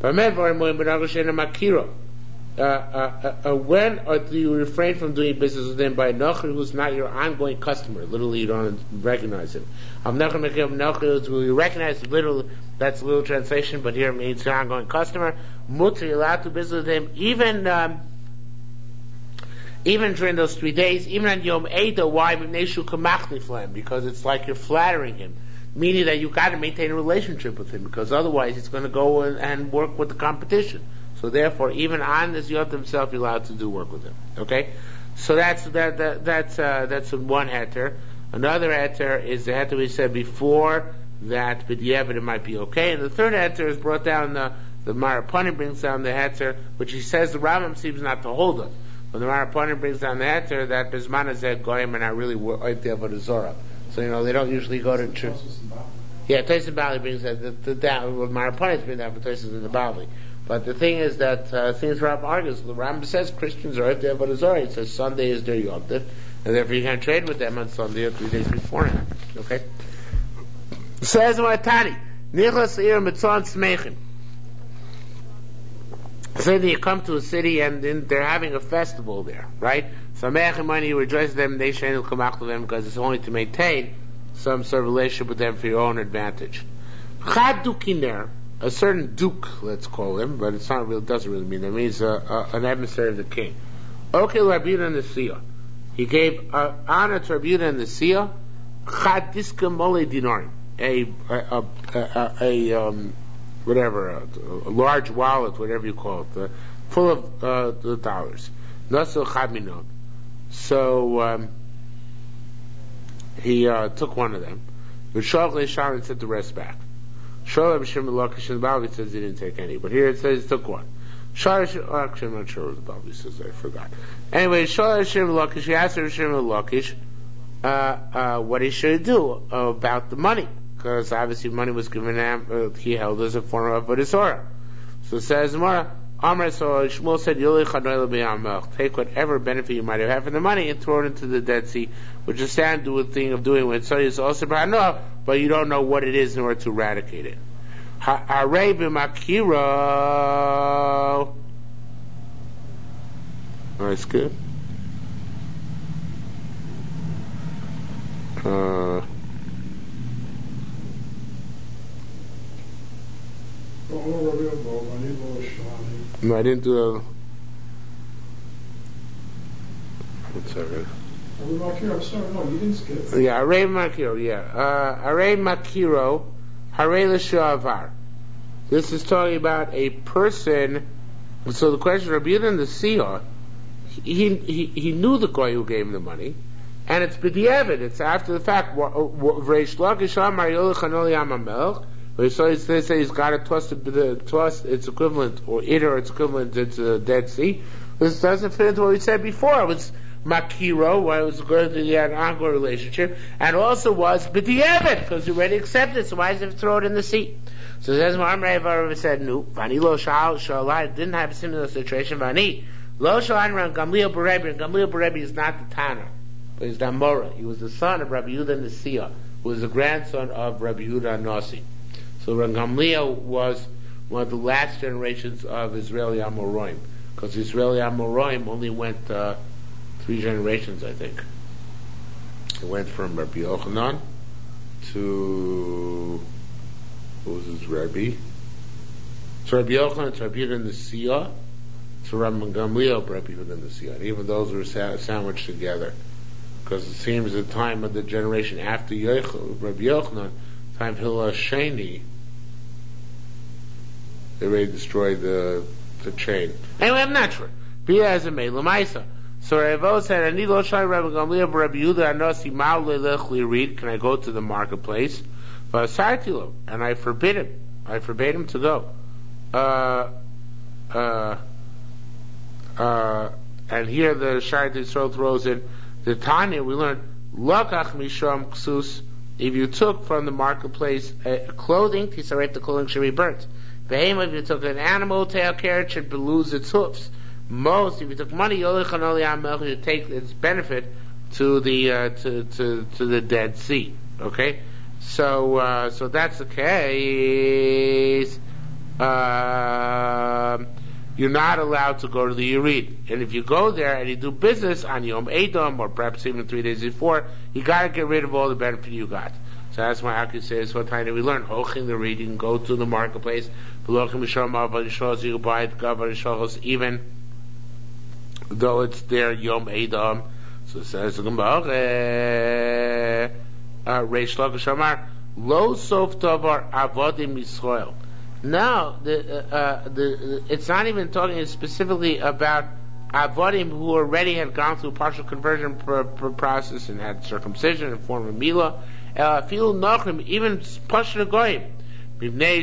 Uh, uh, uh, when or do you refrain from doing business with him by a nocher who's not your ongoing customer? Literally, you don't recognize him. I'm not going to make him nocher who you recognize. Literally, that's a little translation, but here it means your ongoing customer. Mutter, you're allowed to business with him, even um, even during those three days, even on Yom Eidah, why? Because it's like you're flattering him, meaning that you got to maintain a relationship with him, because otherwise he's going to go and, and work with the competition. So therefore, even on this Yom himself, you're allowed to do work with him. Okay, so that's that, that that's uh, that's one heter. Another heter is the heter we said before that b'diavad it might be okay, and the third heter is brought down the the Marapani brings down the heter, which he says the Rambam seems not to hold us. But the Marapani brings down the heter that Bisman Zed Goyim are not really oif the Avodah Zorah. So you know they don't usually go to church. Yeah, Tosis Bali brings that the, the down. Well, Marapani brings down for Tosis in the Bali. But the thing is that uh, things Rambam argues. The Rambam says Christians are oif the Avodah Zorah. He says Sunday is their Yom Tov, and therefore you can't trade with them on Sunday or three days beforehand. Okay. Says Matani Nichlas Ir Mitzon Smechin. Say that you come to a city and then they're having a festival there, right? So money you rejoice with them, they shall come out to them because it's only to maintain some sort of relationship with them for your own advantage. Chad Dukiner, a certain duke, let's call him, but it's not really doesn't really mean that. It means uh, uh, an emissary of the king. Okay, Rabbi Yehuda and the Sia. He gave uh, honor to Rabbi Yehuda and the Sia. Chad Diska Mole Dinarim, a a a, a, a um. whatever, a, a large wallet, whatever you call it, uh, full of uh, the dollars. Nasil Chaminon. So um, he uh, took one of them. V'shalach leishar and sent the rest back. Shalach b'shem l'lakish in the Bible says he didn't take any, but here it says he took one. Shalish, actually I'm not sure what the Bible says. I forgot. Anyway, Shalach b'shem l'lakish. He asked b'shem l'lakish uh, uh, what he should do about the money. Because obviously money was given him, uh, he held as a form of Avodah Zorah. So it says, Amar, so Shmuel said, take whatever benefit you might have had from the money and throw it into the Dead Sea, which is the do thing of doing with so it's also but you don't know what it is in order to eradicate it. Ha'arei b'makiro. Oh, that's good. Uh, No, I didn't do a. One second. I'm sorry, no, you didn't skip. Yeah, Arei Makiro, yeah. Uh, Arei Makiro, Harei L'Shavar. This is talking about a person. So the question, Rabbi Yehuda and the Sia, he, he, he knew the guy who gave him the money, and it's b'diavad, it's after the fact. Reish Lakish Amar Yolich Hanoli Amamelch. So they say he's got to toss the toss its equivalent, or it or its equivalent into the Dead Sea. This doesn't fit into what we said before. It was Makiro, where it was going to be an ongoing relationship, and also was b'diavad, because he already accepted, so why does he throw it in the sea? So there's Ma'am Rava said, no, Vani lo shal shalai didn't have a similar situation. Vani lo shalan ran Gamliel Berebi. Gamliel Berebi is not the Tanner, but he's the Amora. He was the son of Rabbi Yehuda and the Sia, who was the grandson of Rabbi Yehuda and Nasi. So Rabbi Gamliel was one of the last generations of Israeli Amoraim, because Israeli Amoraim only went uh, three generations, I think. It went from Rabbi Yochanan to what was his Rabbi? So Rabbi Yochanan to Rabbi Yehuda and the Sia to Rabbi Gamliel, Rabbi Yehuda and the Sia. And even those were sa- sandwiched together, because it seems the time of the generation after Yoch- Rabbi Yochanan, time Hillel Sheni, they already destroyed the the chain. Anyway, I'm not sure. Be as a may Lamaisa. So Ravo said, "Ani lo shai Rabbi Gamliel Rabbi Yehuda Anosi Ma'u le'lech read. Can I go to the marketplace?" V'asarti and I forbid him. I forbade him to go. Uh, uh, uh, and here the Shai Yisrael throws in the Tanya. We learned Lakach Misham Ksus. If you took from the marketplace uh, clothing, Tisaret the clothing should be burnt. Behema, if you took an animal, tail care, it should lose its hoofs. Most, if you took money, you take its benefit to the uh, to, to to the Dead Sea. Okay, so uh, so that's the case. Uh, you're not allowed to go to the Yerid, and if you go there and you do business on Yom Edom or perhaps even three days before, you got to get rid of all the benefit you got. So that's why Aki says, what time do we learn? Hoching the reading, go to the marketplace, even though it's their Yom Edom. So it says the Gemara, Reish Lakish Amar, Lo Sof Davar Avodim Yisrael. Now, the, uh, the, it's not even talking specifically about Avodim who already had gone through partial conversion pr- pr- process and had circumcision in form of Milah. Feel Nachrim, even Pashta Goyim. Mivnei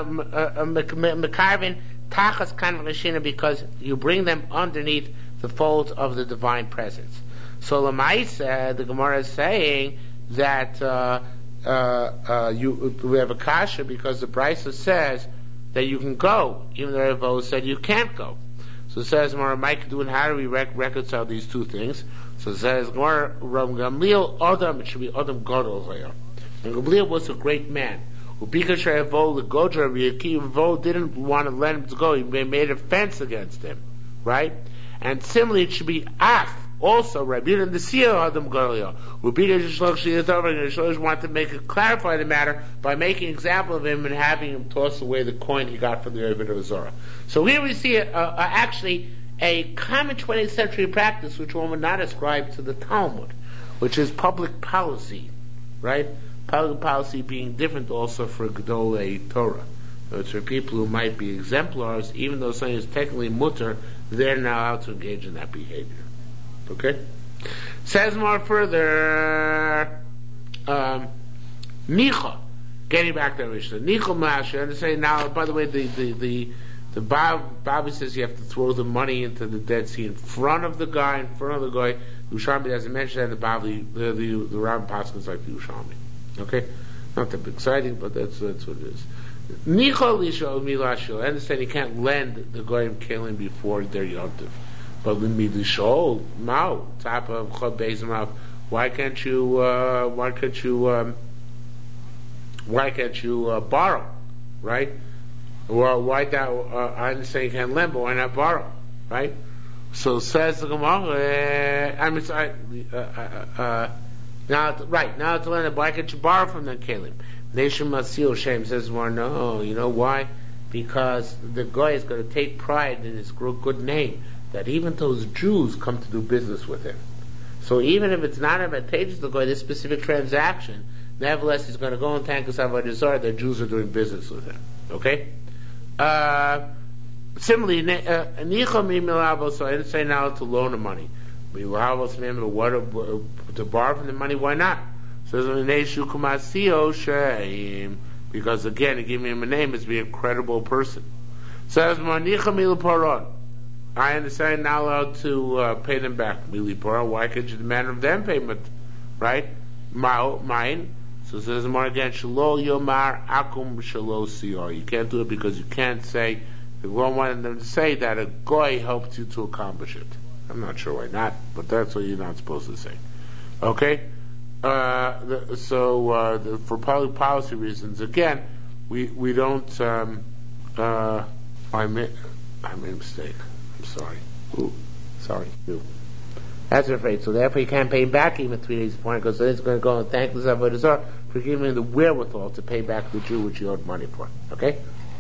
Mekarvin Tachas Kan Rishina, because you bring them underneath the folds of the divine presence. So Lamaisa, the Gemara is saying that uh, uh, uh, you, we have a kasha because the Brisa says that you can go, even though Ravo said you can't go. So it says, Gemara, Mike, doing how do we rec- reconcile these two things? So it says, Gemara, Rav Gamliel Adam, it should be Adam Gadol Zayah. And Gamliel was a great man. Ubika Shayavo, the Godra, Ravo didn't want to let him to go. He made a fence against him, right? And similarly, it should be Af. Also, Rabbi and the Seal Adam Gadol. Ubika Shayavo wanted to make it clarify the matter by making an example of him and having him toss away the coin he got from the Rebbe of Zorah. So here we see a, a, a, actually a common twentieth century practice which one would not ascribe to the Talmud, which is public policy, right? Public policy being different also for Gedolei Torah. So it's for people who might be exemplars, even though something is technically mutter, they're now allowed to engage in that behavior. Okay? Says more further, um, Nicha, getting back to Mishnah, Nicha Masha, and say now, by the way, the, the, the, the Bab, Bobby says you have to throw the money into the Dead Sea in front of the guy, in front of the guy. Yerushalmi doesn't mention that, the Bobby, the, the, the Rav Paskin is like the Yerushalmi. Okay? Not that exciting, but that's, that's what it is. Nicha Lisha Milashil, I understand you can't lend the Goyim Kalim before their Yontif. But when we show Mao, top of Chod Mouth, why can't you, uh, why can't you, um, why can't you, uh, borrow? Right? Well, why that, uh, I understand you can't lend, but why not borrow? Right? So says the Gemara, uh, I'm sorry, uh, uh, uh, now, right, now to lend, why can't you borrow from the Kalim? Nation Masil Shem says, well, no, you know why? Because the guy is going to take pride in his good name, that even those Jews come to do business with him. So even if it's not advantageous to go this specific transaction, nevertheless he's going to go and thank us Avodah Zarah that Jews are doing business with him. Okay? Uh, similarly, Nicha Mi Milavo, so I didn't say now to loan the money. Milavo's name, what to borrow from the money, why not? Says because again, to give him a name is be a credible person. Says Nicha Mi Paron. I understand not allowed to uh, pay them back. Milipora, why can't you demand of them payment? Right? Mine. So it says more again, Shalo Yomar Akum Shalo Sior. You can't do it because you can't say, we don't want them to say that a goy helped you to accomplish it. I'm not sure why not, but that's what you're not supposed to say. Okay? Uh, the, so, uh, the, for public policy reasons, again, we, we don't, um, uh, I made, I made a mistake. I'm sorry. Ooh, sorry. Ooh. That's afraid. So therefore you can't pay him back even three days before, because then he's going to go and thank the Avodah Zarah for giving him the wherewithal to pay back the Jew which he owed money for. Okay?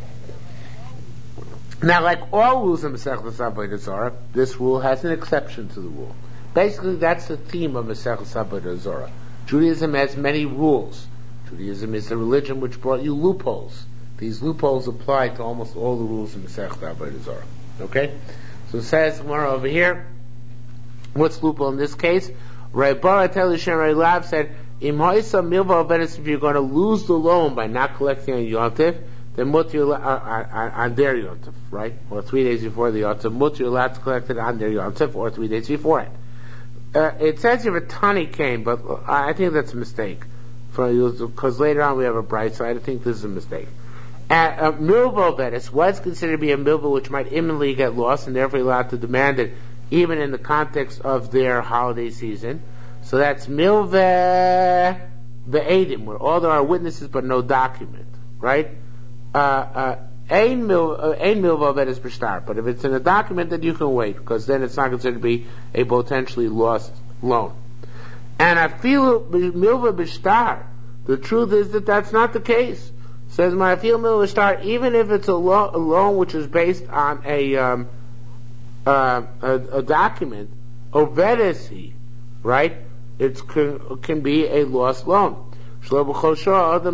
Now, like all rules in Masechtas Avodah Zarah, this rule has an exception to the rule. Basically, that's the theme of Masechtas Avodah Zarah. Judaism has many rules. Judaism is a religion which brought you loopholes. These loopholes apply to almost all the rules in Masechtas Avodah Zarah. Okay? So it says tomorrow over here, what's loophole in this case? Rabbi Telishem Rav said, Im ha'isa milva avedis, if you're going to lose the loan by not collecting on Yontif, then mutter uh, uh, on their Yontif, right? Or three days before the Yontif, mutter you're allowed to collect it on their Yontif, or three days before it. Uh, it says here a tani came, but I think that's a mistake. Because later on we have a bright side. I think this is a mistake. Uh, milva avedis, what's considered to be a milva which might imminently get lost, and therefore allowed to demand it even in the context of their holiday season. So that's milveh be'edim, where all there are witnesses but no document, right? Ein milveh avedis b'shtar, but if it's in a document, then you can wait, because then it's not considered to be a potentially lost loan. And I feel milveh b'shtar, the truth is that that's not the case. Says my feel milveh b'shtar, even if it's a, lo- a loan which is based on a um, uh, a, a document, ovedesi, right? It can, can be a lost loan. Because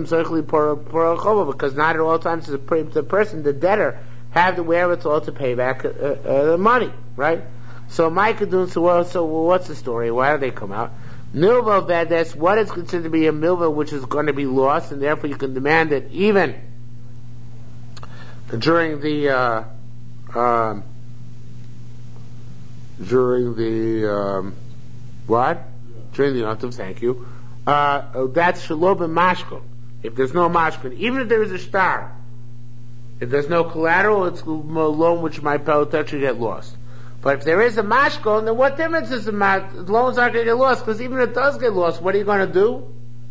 not at all times does the, the person, the debtor, have the wherewithal to pay back uh, uh, the money, right? So Micah doing so well. So well, what's the story? Why do they come out? Milva vedes, what is considered to be a milva which is going to be lost, and therefore you can demand it even during the uh, um, during the um, what? During the autumn. Thank you. Uh, that's shalob and mashkon. If there's no mashkon, even if there is a star, if there's no collateral, it's a loan which might potentially get lost. But if there is a mashkon, then what difference does it make? Loans aren't going to get lost, because even if it does get lost, what are you going to do?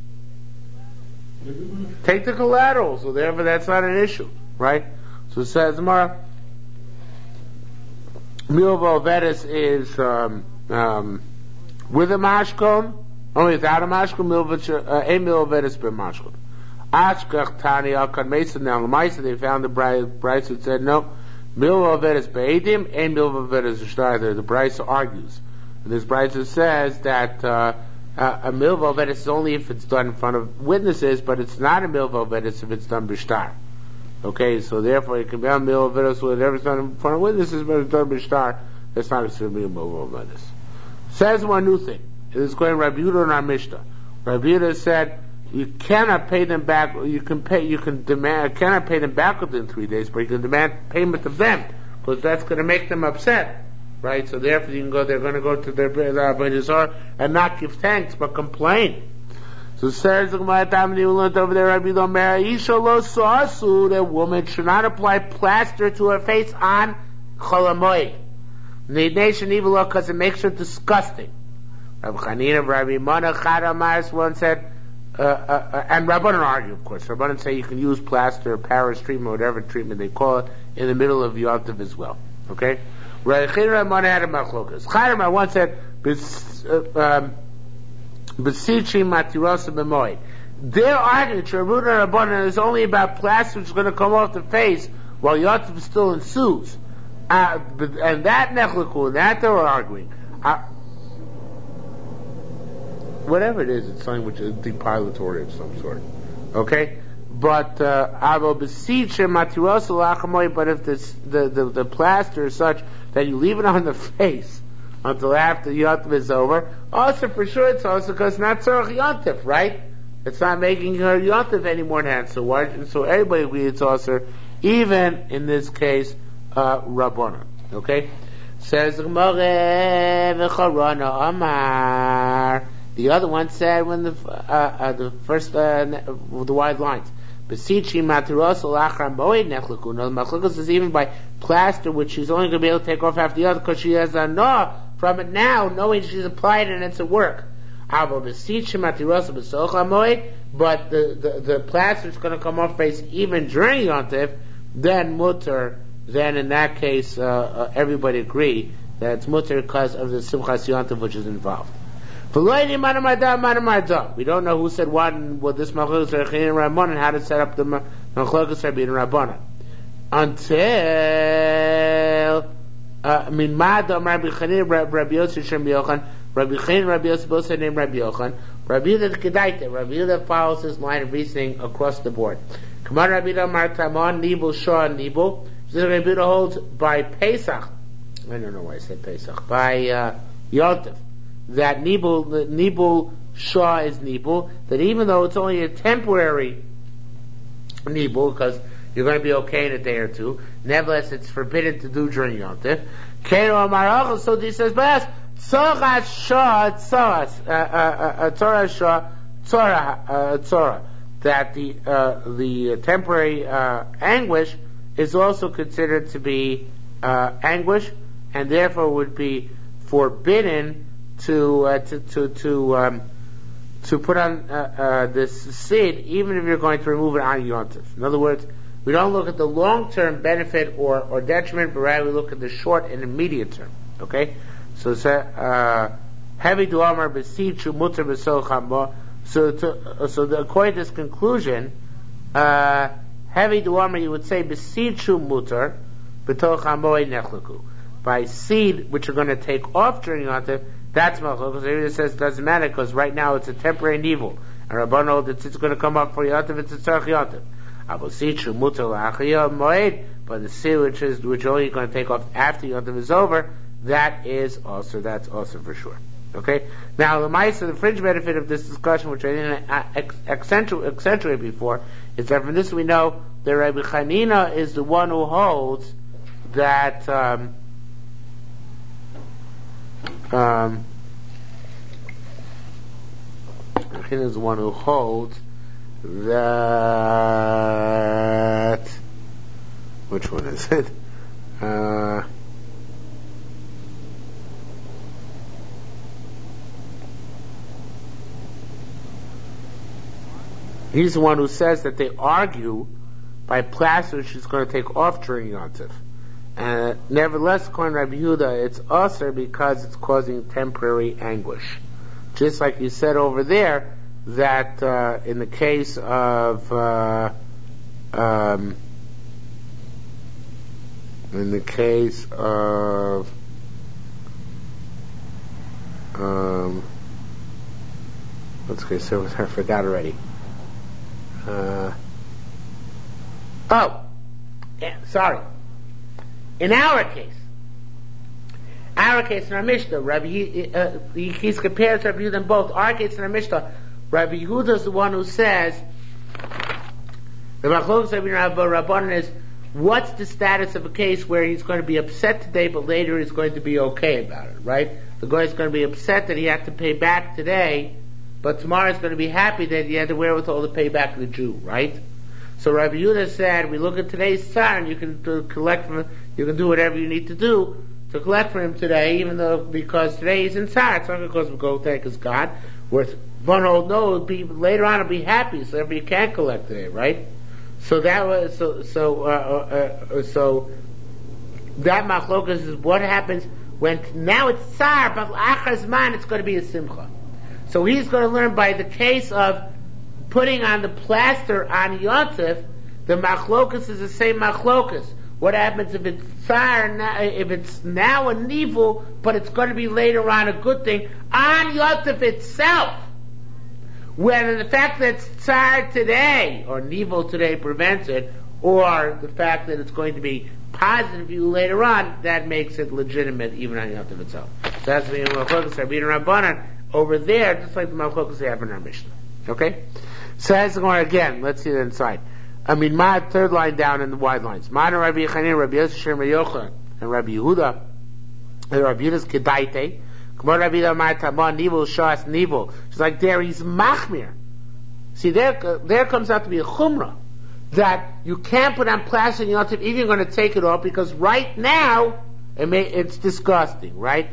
Take the collateral. So therefore, that's not an issue, right? So it says, Mara, milva vedes is um, um, with a mashkon. Only without a mashkon, a milva vedes per mashkon. Ashkach tani al kan now l'maisa they found the Bryce who said no. Milva vedes be'edim and milva vedes shtar. The Bryce argues, and this Bryce says that uh, a milva vedes is only if it's done in front of witnesses, but it's not a milva vedes if it's done b'shtar. Okay, so therefore it can be a milva vedes whatever it's done in front of witnesses, but it's done b'shtar. That's not considered to be a milva vedes. Says one new thing. It is going Rabbi Yehuda and our Mishnah. Rabbi Yehuda said you cannot pay them back. You can pay. You can demand. Cannot pay them back within three days, but you can demand payment of them because that's going to make them upset, right? So therefore, you can go. They're going to go to their Avodah Zarah and not give thanks, but complain. So says the Gemara over there, Rabbi Yehuda, Isha lo soasu, that woman should not apply plaster to her face on Chol HaMoed. Nation evil because it makes her disgusting. Rabbi Chanina, Rabbi Mana, Chadamars one said, uh, uh, and Rabbanan argue, of course. Rabbanan say you can use plaster, Paris treatment, whatever treatment they call it, in the middle of Yom Tov as well. Okay? Rabbi Chanina, Rabbi Mana had a machlokas. Chadamar one said, Besichi matirosa b'moed. Their argument, Rabbanan and Rabbanan, is only about plaster which is going to come off the face while Yom Tov still ensues. Uh, and that nechlaku, that they were arguing. Uh, Whatever it is, it's something which is depilatory of some sort. Okay? But, uh, but if this, the, the, the plaster is such that you leave it on the face until after Yom Tov is over, also for sure it's also because it's not Tzorach Yom Tov, right? It's not making her Yom Tov any more than so why, so everybody agrees it's also, even in this case, uh, Rabbana. Okay? Says Amar. The other one said when the uh, uh, the first uh, the wide lines. Besichi matiros lachar moed nechlaku. No, the machlokas is even by plaster, which she's only going to be able to take off after the other because she has a no from it now, knowing she's applied it and it's at work. Avo besichi matiros b'sochar moed, but the the, the plaster is going to come off face even during Yom Tov. Then mutter. Then in that case, uh, uh, everybody agree that it's mutter because of the simchas Yom Tov which is involved. We don't know who said what and what this Machlokes Rabbi and Rabbanan and how to set up the Machlokes Rabbi and Rabbanan. Until I mean Madam Rabbi Chanina Rabbi Yosef Shem Yochanan Rabbi Chanina Rabbi Yosef both said named Rabbi Yochanan Rabbi Yehuda Kedaita Rabbi Yehuda follows his line of reasoning across the board. Come on, Rabbi Yehuda Mar Tamon Nibul Shah Nibul. So Rabbi Yehuda holds by Pesach. I don't know why I said Pesach by uh, Yom Tov. That Nibul, Nibul Shah is Nibul, that even though it's only a temporary Nibul, because you're going to be okay in a day or two, nevertheless it's forbidden to do during Yom Tov. Kero Marach, so he says, but Tzorah Shah, Tzorah, Tzorah Shah, Tzorah, Tzorah, that the, uh, the temporary, uh, anguish is also considered to be, uh, anguish, and therefore would be forbidden to uh, to to to um, to put on uh, uh, this seed, even if you're going to remove it on Yom Tov. In other words, we don't look at the long-term benefit or, or detriment, but rather we look at the short and immediate term. Okay, so heavy to Amar besichu mutter b'socham. So to, so the, according to this conclusion, heavy to Amar you would say besichu mutter b'tocham moed nechlaku. by seed, which are going to take off during Yontif, that's Malchokos. It says it doesn't matter because right now it's a temporary evil. And Rabban holds that it's going to come up for Yontif, it's a Tzarech Yontif. But the seed which is which only going to take off after Yontif is over, that is also, that's also for sure. Okay? Now, the mice, the fringe benefit of this discussion, which I didn't accentuate, accentuate before, is that from this we know that Rabbi Chanina is the one who holds that um, um, Chanina is the one who holds that, which one is it? Uh, He's the one who says that they argue by plaster she's going to take off during Yontif. Uh, nevertheless, according to Rabbi Yehuda, it's usher because it's causing temporary anguish. Just like you said over there, that uh, in the case of uh, um, in the case of um, what's the case? I forgot already. Uh, oh, yeah, sorry. In our case, our case in our Mishnah, Rabbi, uh, he's compared to Rabbi Yehuda in both. Our case in our Mishnah, Rabbi Yehuda is the one who says, the Machlokes Rabbi Rabbanan is, what's the status of a case where he's going to be upset today, but later he's going to be okay about it, right? The guy is going to be upset that he had to pay back today, but tomorrow is going to be happy that he had the wherewithal to pay back the Jew, right? So Rabbi Yehuda said, we look at today's tzar, and you can do, collect from, you can do whatever you need to do to collect for him today, even though, because today he's in tzar. It's not because we go thank his God. Worth one old no, be, later on he'll be happy, so therefore you can't collect today, right? So that was, so, so, uh, uh, so, that machlokas is what happens when, now it's tzar, but achar zman it's going to be a simcha. So he's going to learn by the case of putting on the plaster on Yontif, the machlokas is the same machlokas. What happens if it's tsar, if it's now an evil, but it's going to be later on a good thing, on Yontif itself? Whether the fact that it's tsar today, or evil today prevents it, or the fact that it's going to be positive view later on, that makes it legitimate even on Yontif itself. So that's the machlokas Rabbi Rabbanan over there, just like the Malchokas they have in our Mishnah. Okay? So as going again, let's see the inside. I mean, my third line down in the wide lines. Ma'ana Rabbi Yechanan, Rabbi Yosef, Rabbi Yochanan, and Rabbi Yehuda, and Rabbi Yehuda's Kedaite. K'mor Rabbi Yehuda Mar Tamon, Nivel, Shas, Nivel. She's like, there he's Machmir. See, there, there comes out to be a Chumrah, that you can't put on plaster in Yontif, even you're going to take it off, because right now, it may, it's disgusting, right?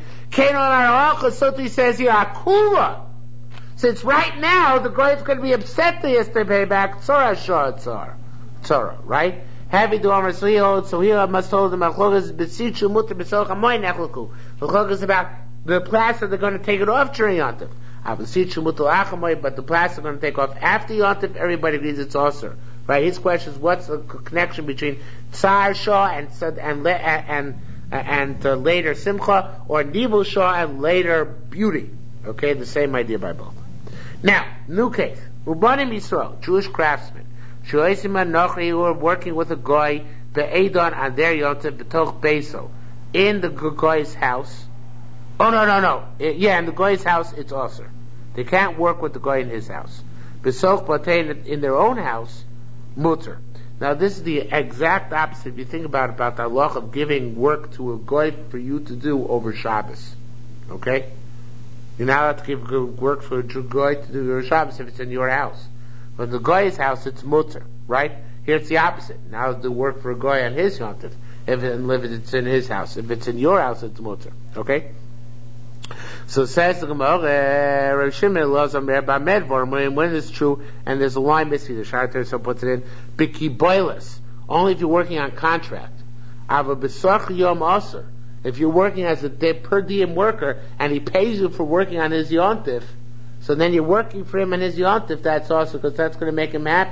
So he says here, Akula. Since right now, the guy is going to be upset that he has to pay back Tzara Shah Tzara. Tzara, right? Happy to Amr Sliho, so here I must hold the Machlokas, Besichu Mutter Besoch Amoy Nechluku. Machlokas about the plaster, they're going to take it off during Yontif. Besichu Mutter Achamoy, but the plaster they're going to take off after Yontif, everybody agrees it's also. Right? His question is, what's the connection between Tzar Shah and, and, and, and and uh, later Simcha, or Nibul Shah and later Beauty. Okay, the same idea by both. Now, new case. Ubanim Yisrael, Jewish craftsmen. Shoisim Nochri, who are working with a guy, Be'edon on their Yontif, B'toch Beso, in the guy's house. Oh, no, no, no. It, yeah, in the guy's house, it's also. They can't work with the guy in his house. B'soch Batein, in their own house, Mutter. Now this is the exact opposite, if you think about it, about the halach of giving work to a goy for you to do over Shabbos. Okay? You're not allowed to give work for a goy to do over Shabbos if it's in your house. But in the goy's house, it's mutter, right? Here it's the opposite. Now do work for a goy on his yontif, if it's in his house. If it's in your house, it's mutter. Okay? So it says the Gemara, Rav Shimon loves Amir Bamedvar, when it's true, and there's a line missing, the Sharater so puts it in, Biki Boilis, only if you're working on contract. Ava Besach Yom Aser, if you're working as a per diem worker, and he pays you for working on his yontif, so then you're working for him on his yontif, that's also, because that's going to make him happy,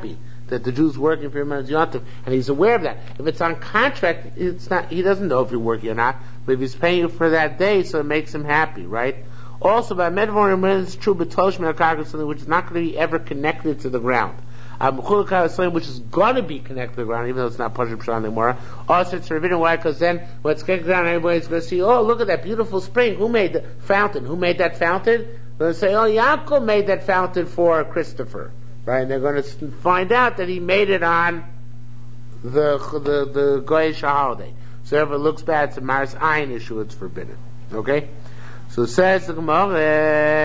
that the Jew's working for him on his Yontif, and he's aware of that. If it's on contract, it's not, he doesn't know if you're working or not, but if he's paying you for that day, so it makes him happy, right? Also, by Medvar, when it's true, B'toshman HaKarka, something which is not going to be ever connected to the ground. Something which is going to be connected to the ground, even though it's not Pashut Pshat anymore. Also, it's forbidden. Why? Because then, when it's connected to the ground, everybody's going to see, oh, look at that beautiful spring. Who made the fountain? Who made that fountain? They'll say, oh, Yaakov made that fountain for Christopher. Right? And they're going to find out that he made it on the the, the Goyish holiday. So if it looks bad, it's a Maris Ayin issue, it's forbidden. Okay? So it says the Gemara,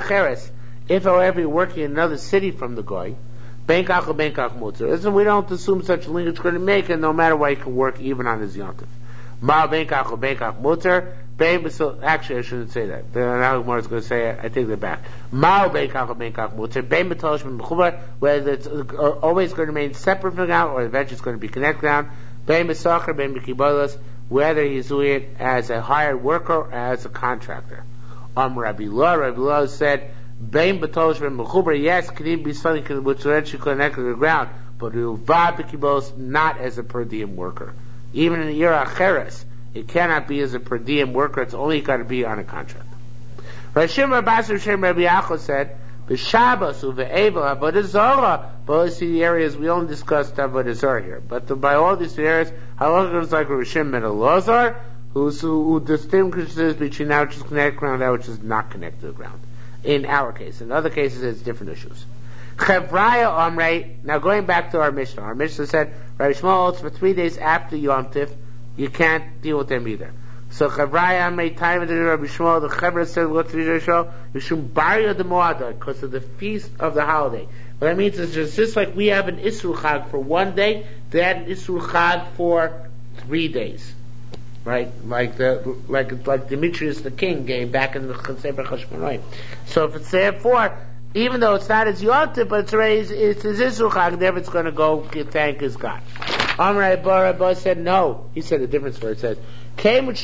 if however you're working in another city from the Goy, Benkach or Benkach Mutzar. Listen, we don't assume such a linkage going to make it, no matter where he can work, even on his Yontif. Ma Benkach or Benkach Mutzar. Actually, I shouldn't say that. The Gemara is going to say it. I take that back. Ma Benkach or Benkach Mutzar. Bein B'tolosh Ben B'chubar, whether it's always going to remain separate from the ground, or eventually it's going to be connected to the ground. Bein B'sachar, Bein B'kibolos, whether he's doing it as a hired worker or as a contractor. Um, Rabbi Law, Rabbi Law said, Bein B'tolosh Ben B'chubar, yes, can even be something which eventually connected to the ground, but Uvad B'kibolos, not as a per diem worker. Even in the Ira Acheres, it cannot be as a per diem worker, it's only got to be on a contract. Rashim Rabbas Rashim Rabbi Yachol said, B'Shabbos uve'evel avodah zarah. But only see the areas we only discussed avodah zarah here. But the, by all these areas, halacha is like Rashim ben Elazar, who, who distinguishes between that which is connected to the ground and that which is not connected to the ground. In our case, in other cases, it's different issues. Chevraya Amrei. Now going back to our Mishnah, our Mishnah said, Rabbi Shmuel, for three days after Yom Tif, you can't deal with them either. So Chavraya made time of the Rabbi Shmuel. The Chavra said, "What did you show? Yishum Barya the Moada, because of the feast of the holiday." What that means is just, just like we have an Isru Chag for one day, they had an Isru Chag for three days, right? Like the like like Demetrius the king gave back in the Sefer Chashmonai. So if it's therefore, even though it's not his Yom Tov, but it's raised, it's his Isru Chag, there it's going to go thank his God. Amar Abba said no. He said a different story. It says, since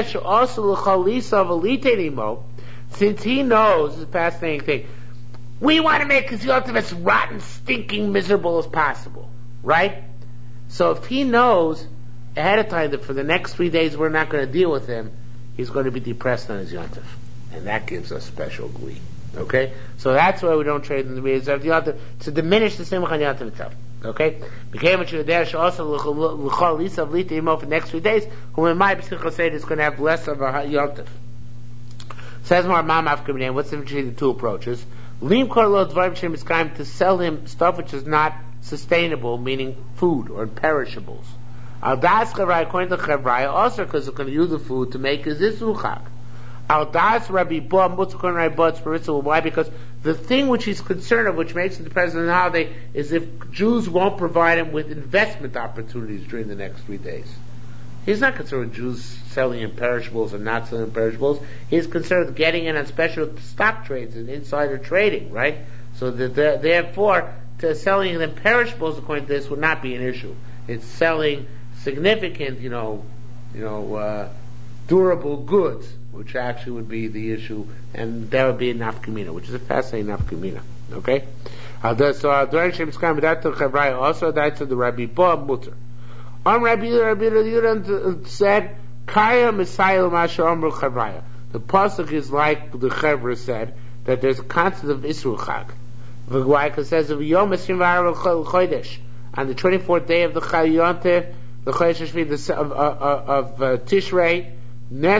he knows, this is a fascinating thing, we want to make his Yom Tov as rotten, stinking, miserable as possible, right? So if he knows ahead of time that for the next three days we're not going to deal with him, he's going to be depressed on his Yom Tov, and that gives us special glee. Okay, so that's why we don't trade in the readers of the Yom Tov, to diminish the simcha on Yom Tov itself. Okay, became a there also l'chol lisa of lita imo for the next few days. Who in my psichos say is going to have less of a Yom Tov. Says more Mam Afkamine. What's the difference between the two approaches? Lim korlo dvarim shem is time to sell him stuff which is not sustainable, meaning food or perishables. Al das chavrai according to chavrai also because they're going to use the food to make his isuchak. Al das Rabbi Bo mutzukon Rabbi Bo spiritual. Why? Because the thing which he's concerned of, which makes him the president of the holiday, is if Jews won't provide him with investment opportunities during the next three days. He's not concerned with Jews selling him perishables and not selling perishables. He's concerned with getting in on special stock trades and insider trading, right? So that therefore, to selling them perishables, according to this, would not be an issue. It's selling significant, you know, you know, uh, durable goods, which actually would be the issue, and that would be a nafkamina, which is a fascinating nafkamina. Okay? Uh, so our direction is coming that to Chavraya, also that to the Rabbi Bo Mutter. On Rabbi Rabbi Yudan said, Kaya Messiah Masha Amru Chavraya. The pasuk is like the Chavra said, that there's a concept of Isru Chag. Why? Because it says of Yom Esrim V'Arav Chodesh, on the twenty-fourth day of the Chayyonte, the Chodesh Shvi of, of, of uh, Tishrei. They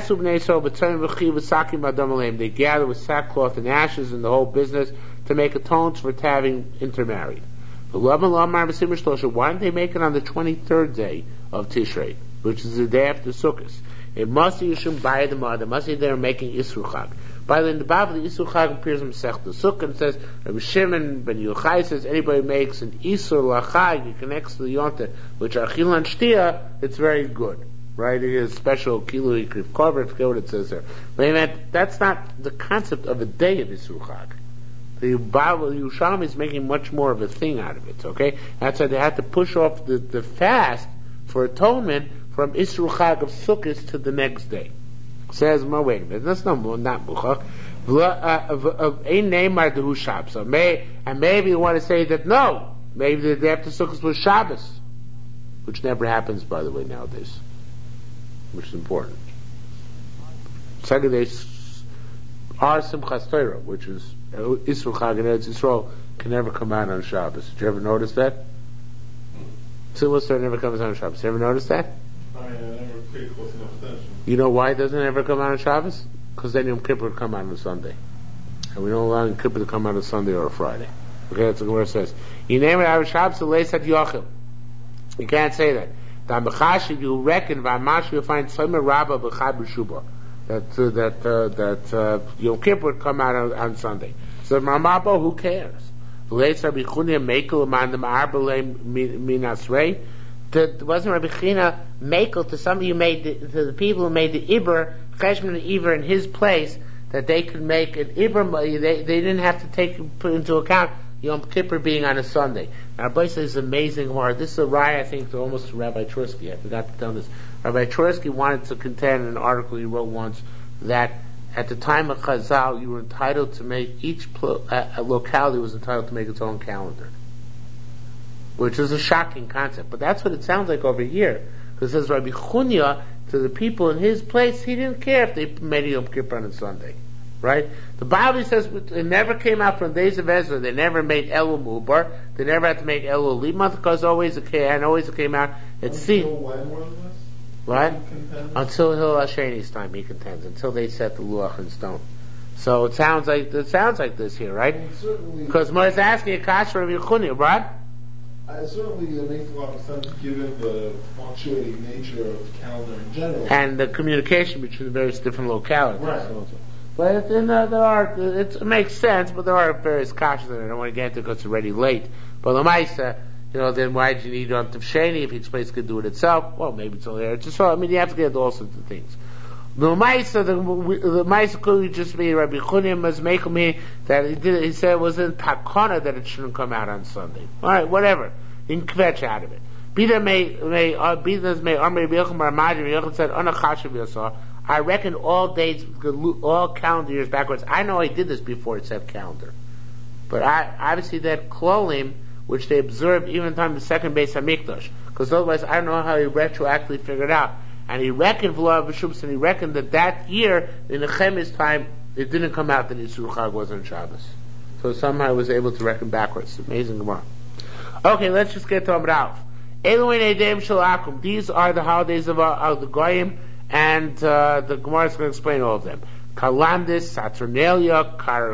gather with sackcloth and ashes and the whole business to make atonements for having intermarried. Why don't they make it on the twenty-third day of Tishrei, which is the day after Sukkot? It must be Yishum Bayad Amad. It must be they're making Isru Chag. By the way, in the Bible, the Isru Chag appears in Masechta Sukkot and says, Rabbi Shimon ben Yochai says, anybody makes an Isur Lachag, he connects to the Yom Tov, which are Chil and Shtia, it's very good. Right, it is special kilu ikriv korban. I forget what it says there. But meant, that's not the concept of a day of Isru Chag. The Bible, Yerushalmi is making much more of a thing out of it. Okay, that's why they had to push off the, the fast for atonement from Isru Chag of Sukkot to the next day. Says, well, wait a minute, that's not not buchach. Of a name are the Hushab. So may and maybe you want to say that no, Maybe the day after Sukkot was Shabbos, which never happens, by the way, nowadays, which is important. Second day, our Simchas Torah, which is Yisroel Chag and Eretz Yisrael, can never come out on Shabbos. Did you ever notice that? Simchas Torah never comes out on Shabbos. You ever notice that? I never paid close enough attention. You know why it doesn't ever come out on Shabbos? Because then Yom Kippur would come out on a Sunday. And we don't allow Yom Kippur to come out on a Sunday or a Friday. Okay, that's what the word says. You name it out of Shabbos, so at Yochel. You can't say that. The you reckon, Vamash, you'll find Somer Rabbah B'chad B'Shubah. That, uh, that, uh, that, uh, Yom Kippur would come out on, on Sunday. So, Mamabo, who cares? That wasn't Rabbi China Mekel to some of you made the, to the people who made the Iber, Cheshman Iber in his place, that they could make an Iber, they, they didn't have to take put into account Yom Kippur being on a Sunday. Now, Rabbi says is amazing word. This is a raya, I think, to almost to Rabbi Trursky. I forgot to tell this. Rabbi Trursky wanted to contend in an article he wrote once that at the time of Chazal, you were entitled to make each pl- uh, locality was entitled to make its own calendar, which is a shocking concept. But that's what it sounds like over here. Because it says Rabbi Chunya, to the people in his place, he didn't care if they made Yom Kippur on a Sunday. Right? The Bible says it never came out from days of Ezra. They never made Elul Mubar. They never had to make Elul Limonth because always it came, and always it came out. It's seen. Until when was this? Right? Until Hillel Hasheni's time, he contends. Until they set the Luach in stone. So it sounds like it sounds like this here, right? Because Moshe asking a kasha of Yechunia, right? I certainly it makes a lot of sense given the fluctuating nature of the calendar in general, and the communication between the various different localities. Right. Also. But it, and, uh, there are it, it makes sense, but there are various kashas that I don't want to get into because it's already late. But the Maisa, you know, then why do you need Yom Tov Sheni if each place could do it itself? Well, maybe it's all there. It's just so I mean, you have to get all sorts of things. The Maisa, the, the Maisa could just be Rabbi Chunim as making me that he did. He said it was in Takana that it shouldn't come out on Sunday. All right, whatever. You can kvetch out of it. Bida may may uh, Bida may Amri Yochim Ramadi Yochim said Anachashav Yasar. I reckon all dates, all calendar years backwards. I know I did this before it said calendar, but I obviously that klolim, which they observed even in the time of the second base Hamikdash, because otherwise I don't know how he retroactively figured out. And he reckoned V'lo B'Shubs, and he reckoned that that year in the Nehemiah's time it didn't come out that Yisroel Chag was on Shabbos. So somehow he was able to reckon backwards. Amazing Gemara. Okay, let's just get to Amrav. Eloin Eidem Shel Akum. These are the holidays of, uh, of the Goyim. And uh, the Gemara is going to explain all of them. Kalandis, Saturnalia,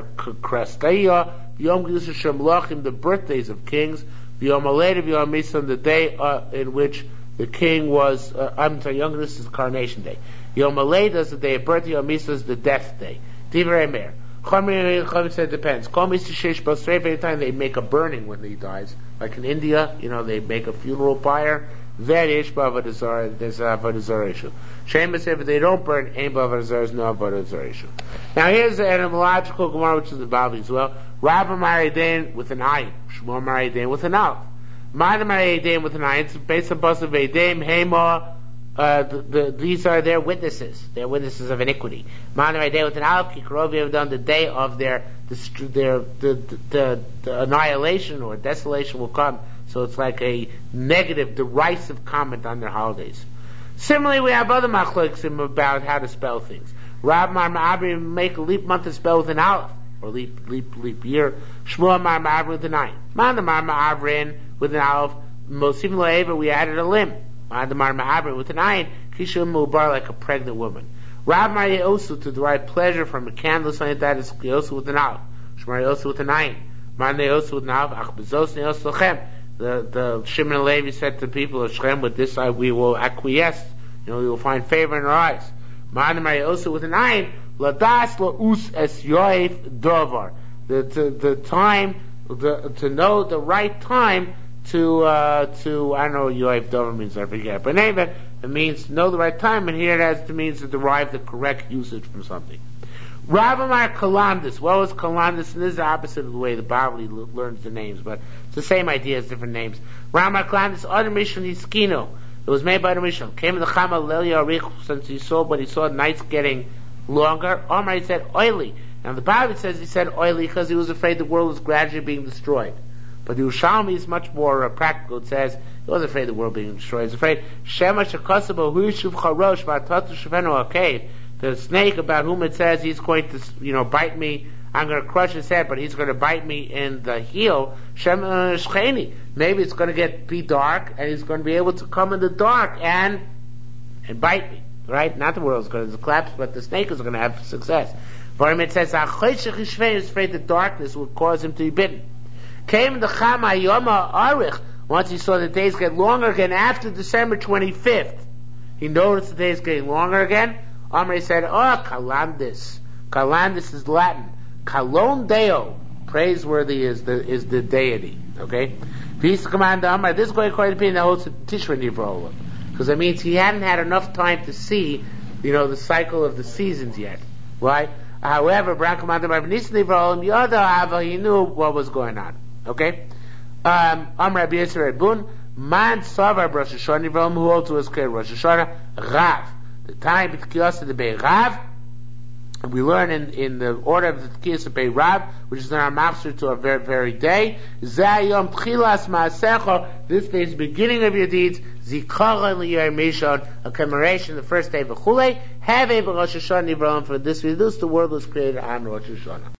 Kresteia, Yom Gidusha Shem Lachim, the birthdays of kings, Yom Aleid, Yom Misan, the day uh, in which the king was, uh, I'm sorry, Yom Gidusha is Coronation Day. Yom Aleid is the day of birth, Yom Misan is the death day. Divrei Meir. Chomri said it depends. Kol Mister Sheish Basreif, anytime they make a burning when he dies. Like in India, you know, they make a funeral pyre. Varish Bava Zara, there's a Avodah Zarah issue. Shemus, if they don't burn, ain't Bava Zara, there's no Avodah Zarah issue. Now here's the etymological Gemara, which is the Bavli as well. Rabba Maridain with an ayin, Shmuel Maridain with an aleph. Mada Maridain with an ayin, it's based on Basa Veidaim, Hema, uh, the, the, these are their witnesses, they're witnesses of iniquity. Mada Maridain with an aleph, Kikarovi have done the day of their, the, their, the, the, the, the annihilation or desolation will come. So it's like a negative, derisive comment on their holidays. Similarly, we have other machloksim about how to spell things. Rab Mar Ma'abri make a leap month to spell with an aleph, or leap leap leap year. Shmuel Mar Ma'abri with an ayin. Man the Mar Ma'abrin with an aleph. Mosim La'eva we added a limb. Man the Mar Ma'abri with an ayin. Kishum Mubar like a pregnant woman. Rab Mar Yeosu to derive pleasure from a candle, something like that is Yeosu with an aleph. Shmar Yeosu with an ayin. Man Yeosu with an aleph. Ach Bezos Yeosu Lachem. The the Shimon and Levi said to the people of Shechem, with this I, we will acquiesce. You know, we will find favor in our eyes. Ma'anamai also with an ayin, ladas la'us es yoif dovar. The the the time, the, to know the right time to uh, to I don't know what yoif dovar means. I forget, but anyway, it means know the right time, and here it has to means to derive the correct usage from something. Rabamar Kalandis. What was Kalandis? And this is the opposite of the way the Bavli l- learns the names, but it's the same idea as different names. Rabamar Kalandis, other Mishon Hiskino. It was made by the Mishon. Came in the Chama Lelia Arich, since he saw, but he saw nights getting longer. Omar, he said, oily. Now the Bible says he said oily because he was afraid the world was gradually being destroyed. But the Yerushalmi is much more uh, practical. It says he wasn't afraid of the world being destroyed. He was afraid Shema shekasabo huishuv charosh v'atatu shuvenu akei. The snake about whom it says he's going to, you know, bite me. I'm going to crush his head, but he's going to bite me in the heel. Shema shcheni. Maybe it's going to get be dark, and he's going to be able to come in the dark and and bite me. Right? Not the world's going to collapse, but the snake is going to have success. For him, it says he's afraid the darkness will cause him to be bitten. Came the Chama Yoma Arich. Once he saw the days get longer again after December twenty-fifth, he noticed the days getting longer again. Amr said, "Oh, Kalandis. Kalandis is Latin. Kalon Deo. Praiseworthy is the is the deity." Okay. Peace command Amr. This is going according to the holds Tishra Nivrola, because it means he hadn't had enough time to see, you know, the cycle of the seasons yet, right? However, Bran command Amr Nisni Nivrola Yada Ava. He knew what was going on. Okay. Um, Amr Rabbi Yisrael Bun Man Savar Rosh Hashanah Nivrola who also was clear Rosh Hashanah Rav. The time of Tkiyas of the Bei Rav, we learn in, in the order of the Tkiyas of Bei Rav, which is in our master to our very, very day. Zayom Tchilas Ma'asecha, this day is the beginning of your deeds. Zikaron Liyar Mishon, a commemoration, the first day of Chulei. Have a Rosh Hashanah Nivrola, for this, this the world was created on Rosh Hashanah.